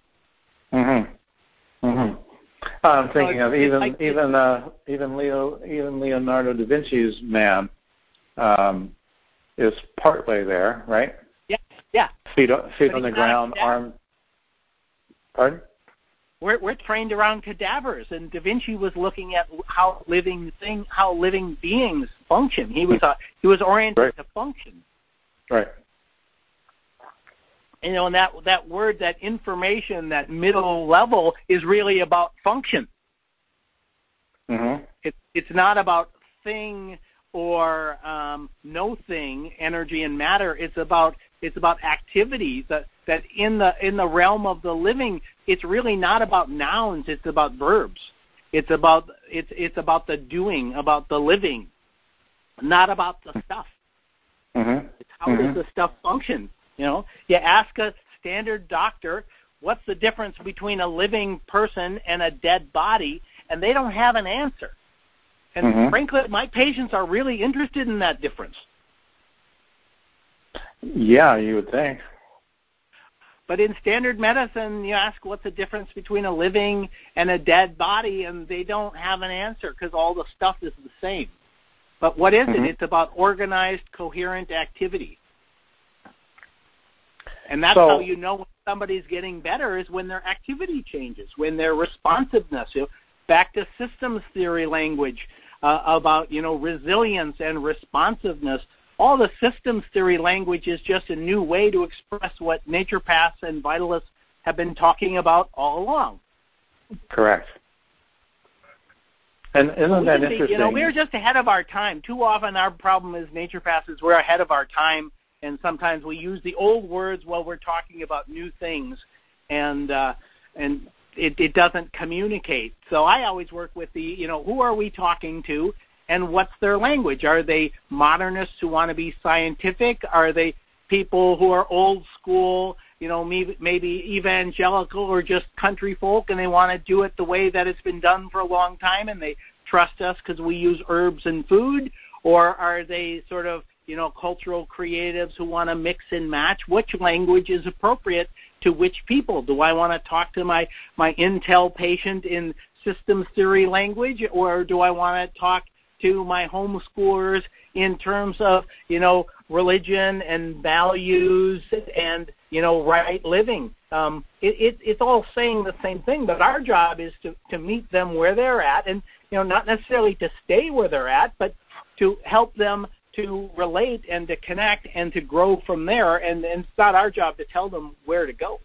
Mm-hmm. Mm-hmm. I'm thinking so of even like, even uh, even Leo even Leonardo da Vinci's man. Um, is partway there, right? Yeah, yeah. Feet, feet on the ground, arm. Pardon? We're we're trained around cadavers, and Da Vinci was looking at how living thing, how living beings function. He was a, he was oriented right. to function. Right. You know, and that that word, that information, that middle level is really about function. Mm-hmm. It, it's not about thing or um, no thing, energy and matter. It's about it's about activity. That that in the in the realm of the living, it's really not about nouns. It's about verbs. It's about it's it's about the doing, about the living, not about the stuff. Mm-hmm. It's how mm-hmm. does the stuff function? You know, you ask a standard doctor, what's the difference between a living person and a dead body, and they don't have an answer. And mm-hmm. frankly, my patients are really interested in that difference. Yeah, you would think. But in standard medicine, you ask what's the difference between a living and a dead body, and they don't have an answer because all the stuff is the same. But what is mm-hmm. it? It's about organized, coherent activity. And that's so, how you know when somebody's getting better is when their activity changes, when their responsiveness, you know, back to systems theory language uh, about, you know, resilience and responsiveness. All the systems theory language is just a new way to express what naturopaths and vitalists have been talking about all along. Correct. And isn't that interesting? You know, we're just ahead of our time. Too often our problem as naturopaths is we're ahead of our time, and sometimes we use the old words while we're talking about new things, and uh, and it, it doesn't communicate. So I always work with the, you know, who are we talking to? And what's their language? Are they modernists who want to be scientific? Are they people who are old school, you know, maybe, maybe evangelical or just country folk, and they want to do it the way that it's been done for a long time, and they trust us because we use herbs and food? Or are they sort of, you know, cultural creatives who want to mix and match? Which language is appropriate to which people? Do I want to talk to my, my Intel patient in systems theory language, or do I want to talk to my homeschoolers in terms of, you know, religion and values and, you know, right living? Um, it, it, it's all saying the same thing, but our job is to, to meet them where they're at and, you know, not necessarily to stay where they're at, but to help them to relate and to connect and to grow from there. And, and it's not our job to tell them where to go.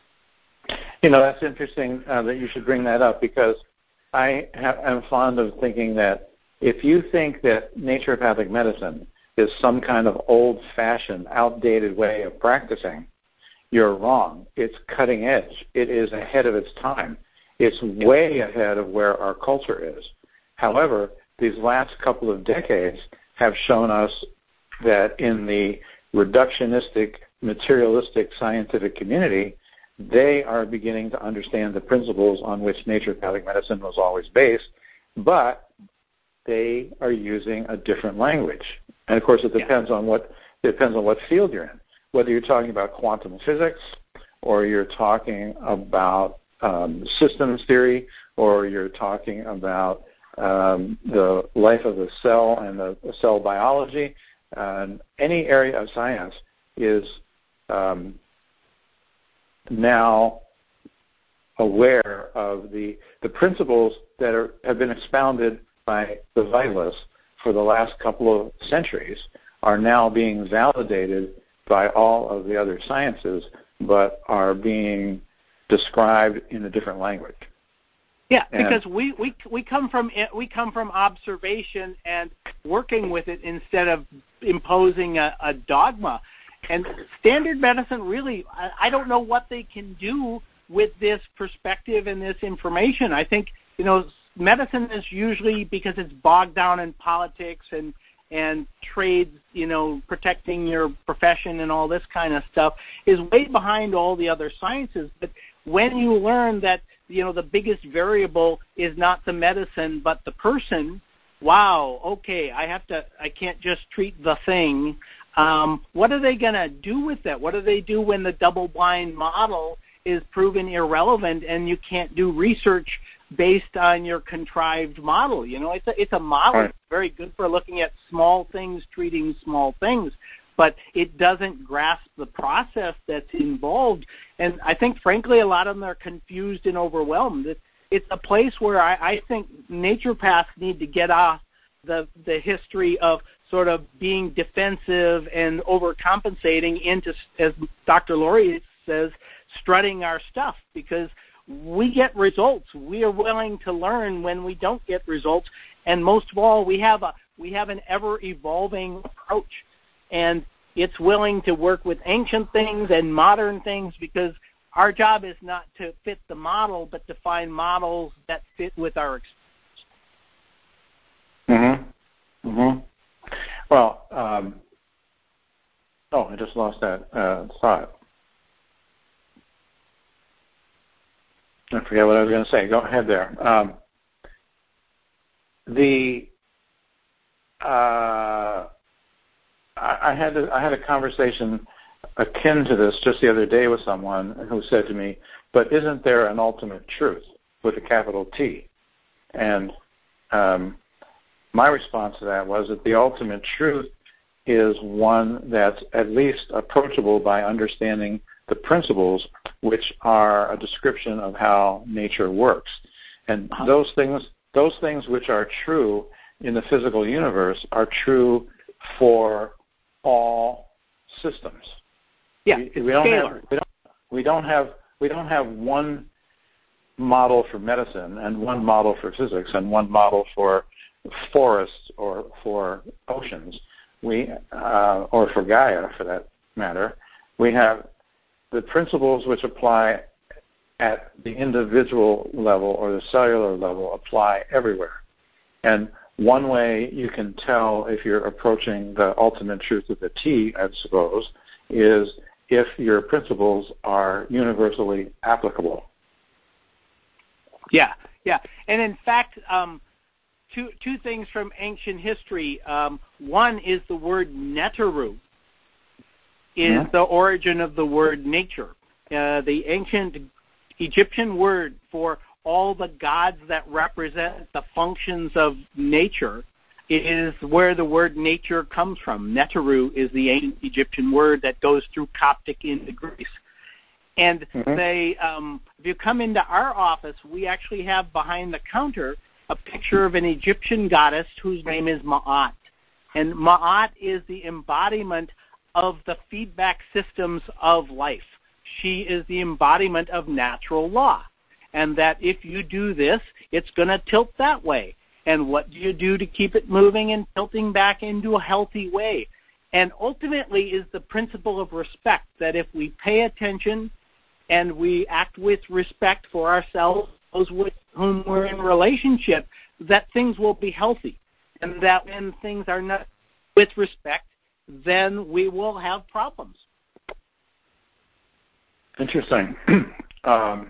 You know, that's interesting uh, that you should bring that up, because I have, am fond of thinking that if you think that naturopathic medicine is some kind of old-fashioned, outdated way of practicing, you're wrong. It's cutting edge. It is ahead of its time. It's way ahead of where our culture is. However, these last couple of decades have shown us that in the reductionistic, materialistic scientific community, they are beginning to understand the principles on which naturopathic medicine was always based, but they are using a different language. And of course, it depends yeah. on what it depends on what field you're in. Whether you're talking about quantum physics, or you're talking about um, systems theory, or you're talking about um, the life of the cell and the, the cell biology, uh, any area of science is um, now aware of the the principles that are, have been expounded by the vitalists for the last couple of centuries, are now being validated by all of the other sciences, but are being described in a different language. Yeah, and because we, we we come from we come from observation and working with it instead of imposing a, a dogma. And standard medicine, really, I, I don't know what they can do with this perspective and this information. I think, you know, medicine is usually, because it's bogged down in politics and and trades, you know, protecting your profession and all this kind of stuff, is way behind all the other sciences. But when you learn that, you know, the biggest variable is not the medicine but the person, wow, okay, I have to, I can't just treat the thing. Um, what are they going to do with that? What do they do when the double-blind model is proven irrelevant and you can't do research based on your contrived model? You know, it's a, it's a model. Right. It's very good for looking at small things, treating small things, but it doesn't grasp the process that's involved. And I think, frankly, a lot of them are confused and overwhelmed. It, it's a place where I, I think naturopaths need to get off the the history of sort of being defensive and overcompensating into, as Doctor Laurie says, strutting our stuff, because we get results. We are willing to learn when we don't get results, and most of all, we have a we have an ever-evolving approach, and it's willing to work with ancient things and modern things, because our job is not to fit the model, but to find models that fit with our experience. Mm-hmm. Mm-hmm. Well, um, oh, I just lost that uh, thought. I forget what I was going to say. Go ahead there. Um, the uh, I, I had a, I had a conversation akin to this just the other day with someone who said to me, but isn't there an ultimate truth with a capital T? And um, my response to that was that the ultimate truth is one that's at least approachable by understanding the principles, which are a description of how nature works. And those things, those things which are true in the physical universe are true for all systems. Yeah, we, it's we don't scalar. have we don't we don't have we don't have one model for medicine and one model for physics and one model for forests or for oceans. We uh, or for Gaia, for that matter. We have the principles which apply at the individual level or the cellular level apply everywhere. And one way you can tell if you're approaching the ultimate truth of the T, I suppose, is if your principles are universally applicable. Yeah, yeah. And in fact, um, two two things from ancient history. Um, one is the word neteru, is mm-hmm. the origin of the word nature. Uh, the ancient Egyptian word for all the gods that represent the functions of nature is where the word nature comes from. Neteru is the ancient Egyptian word that goes through Coptic into Greece. And mm-hmm. they, um, if you come into our office, we actually have behind the counter a picture of an Egyptian goddess whose name is Ma'at. And Ma'at is the embodiment of the feedback systems of life. She is the embodiment of natural law. And that if you do this, it's going to tilt that way. And what do you do to keep it moving and tilting back into a healthy way? And ultimately is the principle of respect, that if we pay attention and we act with respect for ourselves, those with whom we're in relationship, that things will be healthy. And that when things are not with respect, then we will have problems. Interesting. um,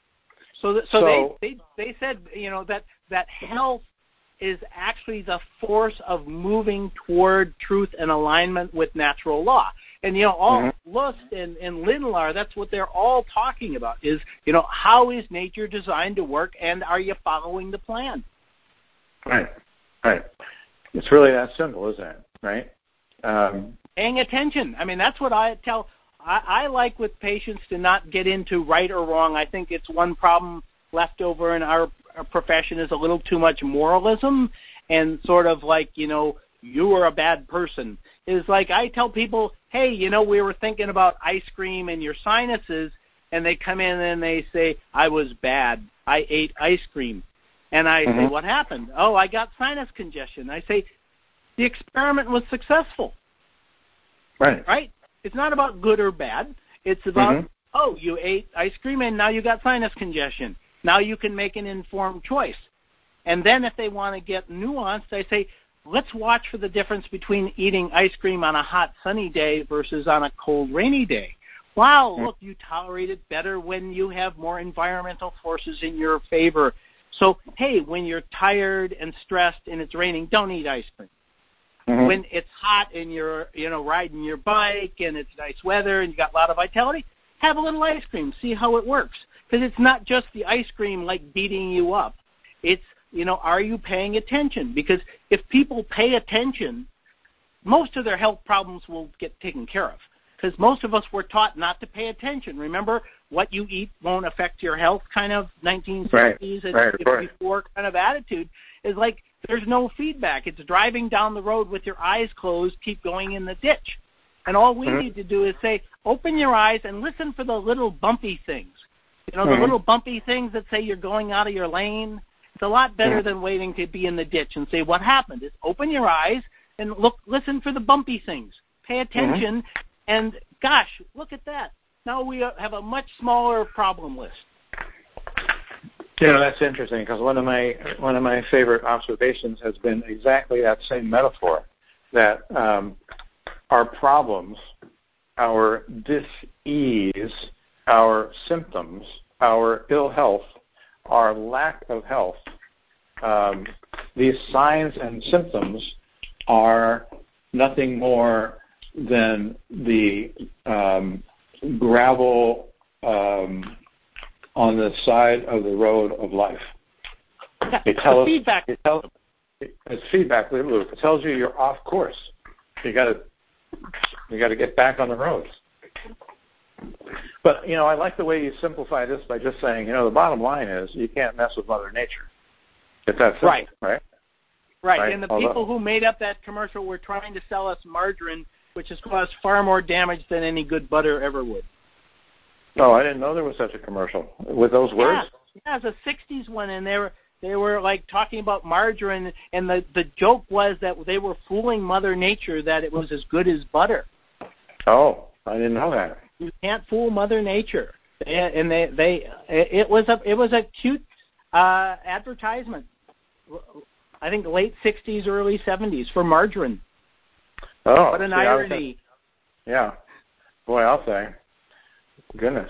so th- so, so they, they, they said, you know, that, that health is actually the force of moving toward truth and alignment with natural law. And, you know, all mm-hmm. Lust and, and Lindlar, that's what they're all talking about is, you know, how is nature designed to work and are you following the plan? Right, right. It's really that simple, isn't it? Right? Um, Paying attention. I mean, that's what I tell, I, I like with patients to not get into right or wrong. I think it's one problem left over in our, our profession is a little too much moralism and sort of like, you know, you are a bad person. Is like I tell people, hey, you know, we were thinking about ice cream and your sinuses, and they come in and they say, I was bad. I ate ice cream. And I mm-hmm. say, what happened? Oh, I got sinus congestion. I say, the experiment was successful. Right. Right? It's not about good or bad. It's about, mm-hmm. oh, you ate ice cream and now you got sinus congestion. Now you can make an informed choice. And then if they want to get nuanced, I say, let's watch for the difference between eating ice cream on a hot, sunny day versus on a cold, rainy day. Wow, mm-hmm. look, you tolerate it better when you have more environmental forces in your favor. So, hey, when you're tired and stressed and it's raining, don't eat ice cream. Mm-hmm. When it's hot and you're, you know, riding your bike and it's nice weather and you got a lot of vitality, have a little ice cream. See how it works. Because it's not just the ice cream like beating you up. It's, you know, are you paying attention? Because if people pay attention, most of their health problems will get taken care of. Because most of us were taught not to pay attention. Remember, what you eat won't affect your health kind of nineteen sixties and right, right, before kind of attitude is like there's no feedback. It's driving down the road with your eyes closed, keep going in the ditch. And all we mm-hmm. need to do is say, open your eyes and listen for the little bumpy things. You know, mm-hmm. the little bumpy things that say you're going out of your lane. It's a lot better mm-hmm. than waiting to be in the ditch and say, what happened? Is open your eyes and look, listen for the bumpy things. Pay attention. Mm-hmm. And, gosh, look at that. Now we have a much smaller problem list. You know, that's interesting because one of my one of my favorite observations has been exactly that same metaphor, that um, our problems, our dis-ease, our symptoms, our ill health, our lack of health, um, these signs and symptoms are nothing more than the um, gravel um, on the side of the road of life. It tells feedback. It tells, it's feedback loop. It tells you you're off course. You got to you got to get back on the road. But you know, I like the way you simplify this by just saying, you know, the bottom line is you can't mess with Mother Nature. If that's simple, right, right, right, right. And the Although, people who made up that commercial were trying to sell us margarine, which has caused far more damage than any good butter ever would. No, I didn't know there was such a commercial with those words. Yeah, yeah, it was a sixties one, and they were they were like talking about margarine, and the the joke was that they were fooling Mother Nature that it was as good as butter. Oh, I didn't know that. You can't fool Mother Nature, and they they it was a it was a cute uh, advertisement. I think late sixties, early seventies for margarine. Oh, what an see, irony! Yeah, boy, I'll say, goodness.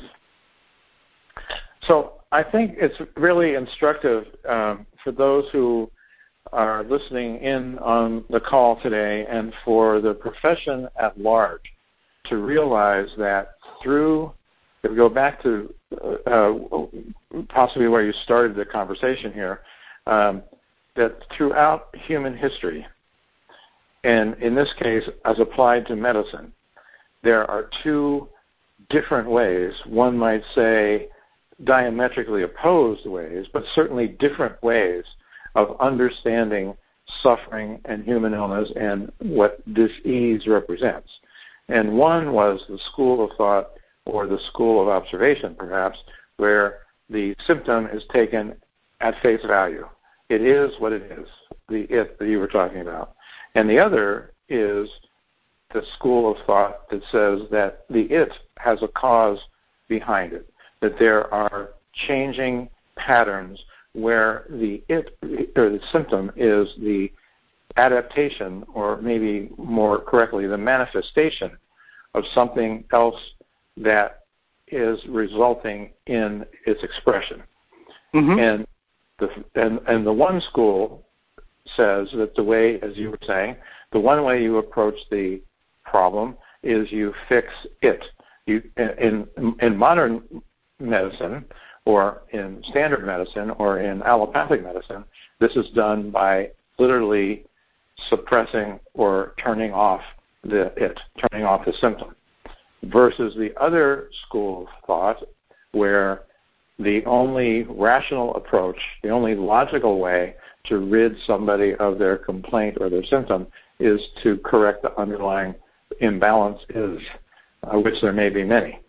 So I think it's really instructive um, for those who are listening in on the call today, and for the profession at large, to realize that through, if we go back to uh, possibly where you started the conversation here, um, that throughout human history, and in this case as applied to medicine, there are two different ways, one might say diametrically opposed ways, but certainly different ways of understanding suffering and human illness and what disease represents. And one was the school of thought, or the school of observation perhaps, where the symptom is taken at face value. It is what it is, the it that you were talking about. And the other is the school of thought that says that the it has a cause behind it, that there are changing patterns where the it, or the symptom, is the adaptation, or maybe more correctly, the manifestation of something else that is resulting in its expression. Mm-hmm. And the and, and the one school says that the way, as you were saying, the one way you approach the problem is you fix it. You in in modern medicine, or in standard medicine, or in allopathic medicine, this is done by literally suppressing or turning off the it, turning off the symptom, versus the other school of thought where the only rational approach, the only logical way to rid somebody of their complaint or their symptom is to correct the underlying imbalance, is, uh, which there may be many.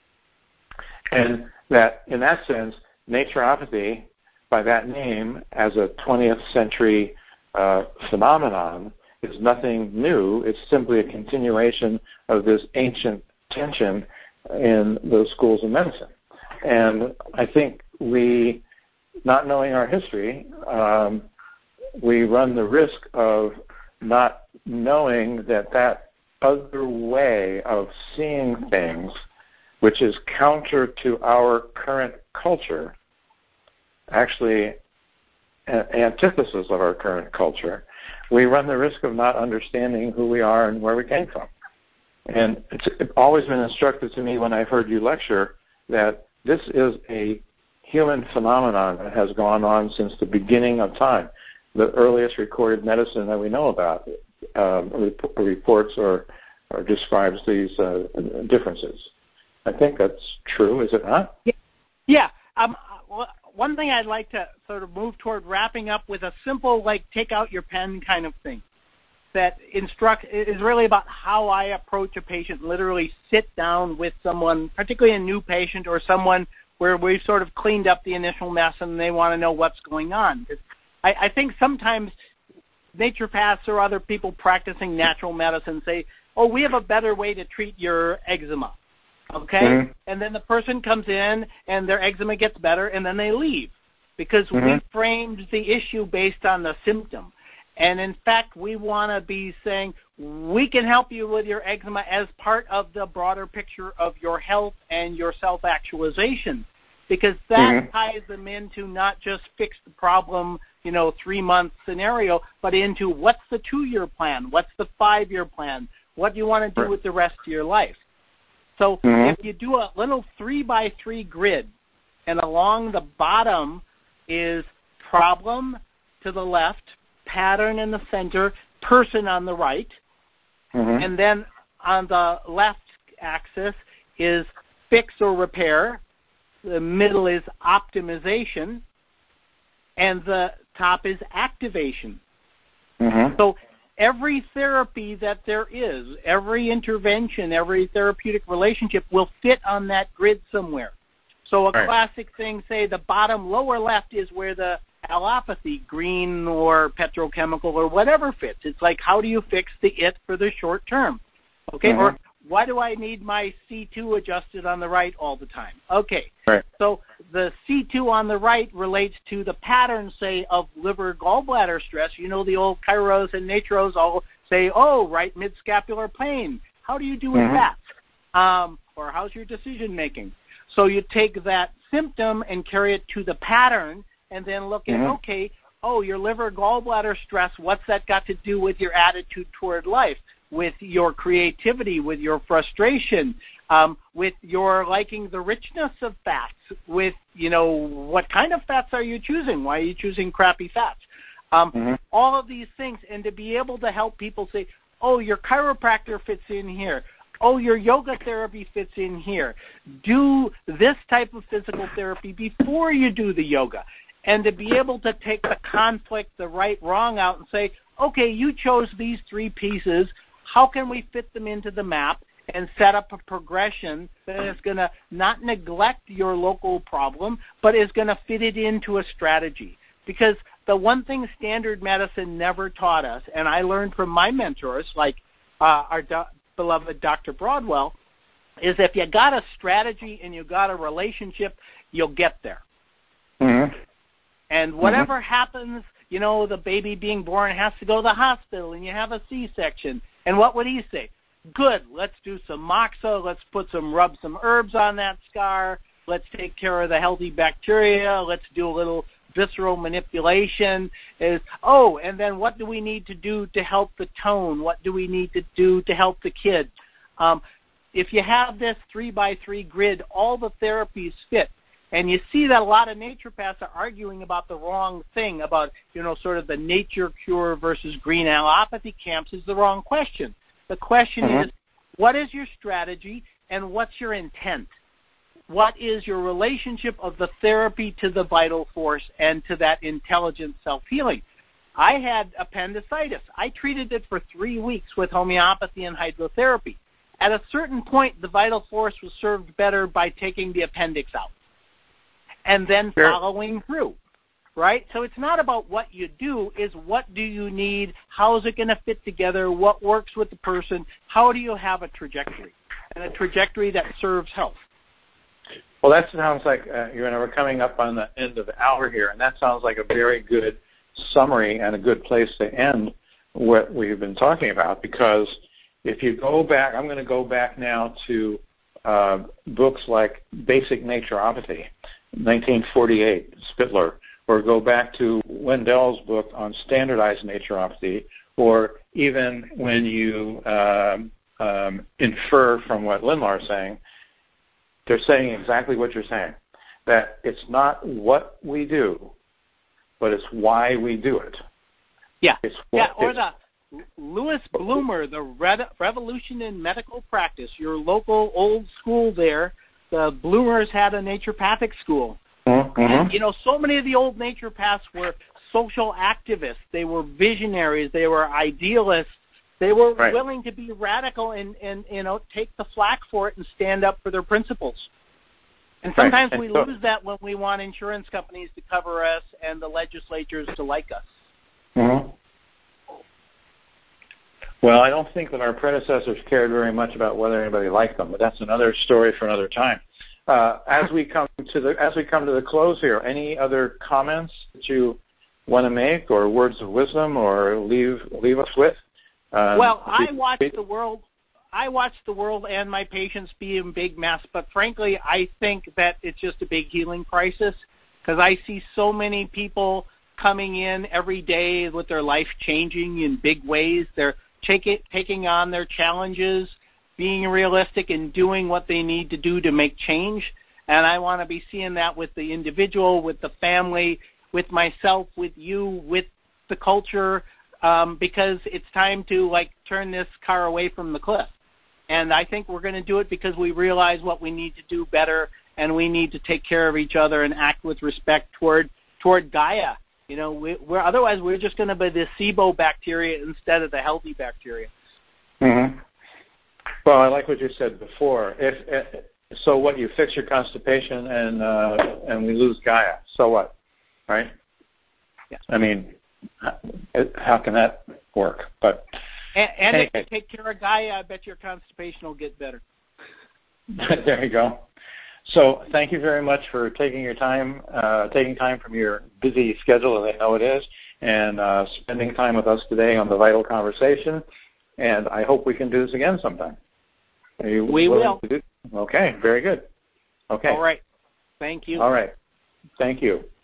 And that, in that sense, naturopathy, by that name, as a twentieth century uh, phenomenon, is nothing new. It's simply a continuation of this ancient tension in those schools of medicine. And I think we, not knowing our history, um, we run the risk of not knowing that that other way of seeing things, which is counter to our current culture, actually an antithesis of our current culture, we run the risk of not understanding who we are and where we came from. And it's always been instructive to me when I've heard you lecture that this is a human phenomenon that has gone on since the beginning of time. The earliest recorded medicine that we know about um, rep- reports or, or describes these uh, differences. I think that's true, is it not? Yeah. yeah. Um, one thing I'd like to sort of move toward wrapping up with a simple, like, take out your pen kind of thing that instruct is really about how I approach a patient, literally sit down with someone, particularly a new patient or someone where we've sort of cleaned up the initial mess and they want to know what's going on. I, I think sometimes naturopaths or other people practicing natural medicine say, oh, we have a better way to treat your eczema. Okay? Mm-hmm. And then the person comes in and their eczema gets better and then they leave because mm-hmm. we framed the issue based on the symptom. And in fact, we want to be saying we can help you with your eczema as part of the broader picture of your health and your self-actualization, because that mm-hmm. ties them into not just fix the problem, you know, three-month scenario, but into what's the two-year plan, what's the five-year plan, What do you want to do right. with the rest of your life? So mm-hmm. if you do a little three by three grid, and along the bottom is problem to the left, pattern in the center, person on the right, mm-hmm. and then on the left axis is fix or repair, the middle is optimization, and the top is activation. Mm-hmm. So every therapy that there is, every intervention, every therapeutic relationship will fit on that grid somewhere. So a right. classic thing, say the bottom lower left is where the allopathy, green or petrochemical or whatever fits. It's like, how do you fix the it for the short term? Okay, mm-hmm. or why do I need my C two adjusted on the right all the time? Okay, right. so the C two on the right relates to the pattern, say, of liver gallbladder stress. You know, the old chiros and natros all say, oh, right mid-scapular pain. How do you do with mm-hmm. that? Um, or how's your decision making? So you take that symptom and carry it to the pattern and then look at, mm-hmm. okay, oh, your liver gallbladder stress, what's that got to do with your attitude toward life, with your creativity, with your frustration, um, with your liking the richness of fats, with, you know, what kind of fats are you choosing? Why are you choosing crappy fats? Um, mm-hmm. All of these things, and to be able to help people say, oh, your chiropractor fits in here. Oh, your yoga therapy fits in here. Do this type of physical therapy before you do the yoga. And to be able to take the conflict, the right, wrong out and say, okay, you chose these three pieces. How can we fit them into the map and set up a progression that is going to not neglect your local problem, but is going to fit it into a strategy? Because the one thing standard medicine never taught us, and I learned from my mentors, like uh, our do- beloved Doctor Broadwell, is if you got a strategy and you got a relationship, you'll get there. Mm-hmm. And whatever mm-hmm. happens, you know, the baby being born has to go to the hospital and you have a C-section. And what would he say? Good, let's do some moxa, let's put some, rub some herbs on that scar, let's take care of the healthy bacteria, let's do a little visceral manipulation. Is oh, and then what do we need to do to help the tone? What do we need to do to help the kid? Um, if you have this three by three grid, all the therapies fit. And you see that a lot of naturopaths are arguing about the wrong thing, about, you know, sort of the nature cure versus green allopathy camps is the wrong question. The question mm-hmm. is, what is your strategy and what's your intent? What is your relationship of the therapy to the vital force and to that intelligent self-healing? I had appendicitis. I treated it for three weeks with homeopathy and hydrotherapy. At a certain point, the vital force was served better by taking the appendix out and then sure. following through, right? So it's not about what you do, it's what do you need, how is it going to fit together, what works with the person, how do you have a trajectory, and a trajectory that serves health. Well, that sounds like, uh, you know, we're coming up on the end of the hour here, and that sounds like a very good summary and a good place to end what we've been talking about, because if you go back, I'm going to go back now to uh, books like Basic Naturopathy, nineteen forty-eight, Spittler, or go back to Wendell's book on Standardized Naturopathy, or even when you um, um, infer from what Lindlar is saying, they're saying exactly what you're saying, that it's not what we do, but it's why we do it. Yeah, it's what, yeah, or it's, the Louis Bloomer, the Red, Revolution in Medical Practice, your local old school there, the Bloomers had a naturopathic school. Mm-hmm. And, you know, so many of the old naturopaths were social activists. They were visionaries. They were idealists. They were right. willing to be radical and, and, you know, take the flak for it and stand up for their principles. And sometimes right. and we so, lose that when we want insurance companies to cover us and the legislatures to like us. Mm-hmm. Well, I don't think that our predecessors cared very much about whether anybody liked them, but that's another story for another time. Uh, as we come to the as we come to the close here, any other comments that you want to make, or words of wisdom, or leave leave us with? Um, well, I watch the world. I watch the world and my patients be in big mess, but frankly, I think that it's just a big healing crisis, because I see so many people coming in every day with their life changing in big ways. They're take it, taking on their challenges, being realistic, and doing what they need to do to make change. And I want to be seeing that with the individual, with the family, with myself, with you, with the culture, um, because it's time to, like, turn this car away from the cliff. And I think we're going to do it because we realize what we need to do better, and we need to take care of each other and act with respect toward toward Gaia. You know, we, we're otherwise we're just going to be the SIBO bacteria instead of the healthy bacteria. Mm-hmm. Well, I like what you said before. If, if so, what you fix your constipation and uh, and we lose Gaia. So what, right? Yeah. I mean, how can that work? But and, and anyway. if you take care of Gaia, I bet your constipation will get better. There you go. So thank you very much for taking your time, uh, taking time from your busy schedule, as I know it is, and uh, spending time with us today on the Vital Conversation. And I hope we can do this again sometime. Are you we will. To do? Okay, very good. Okay. All right. Thank you. All right. Thank you.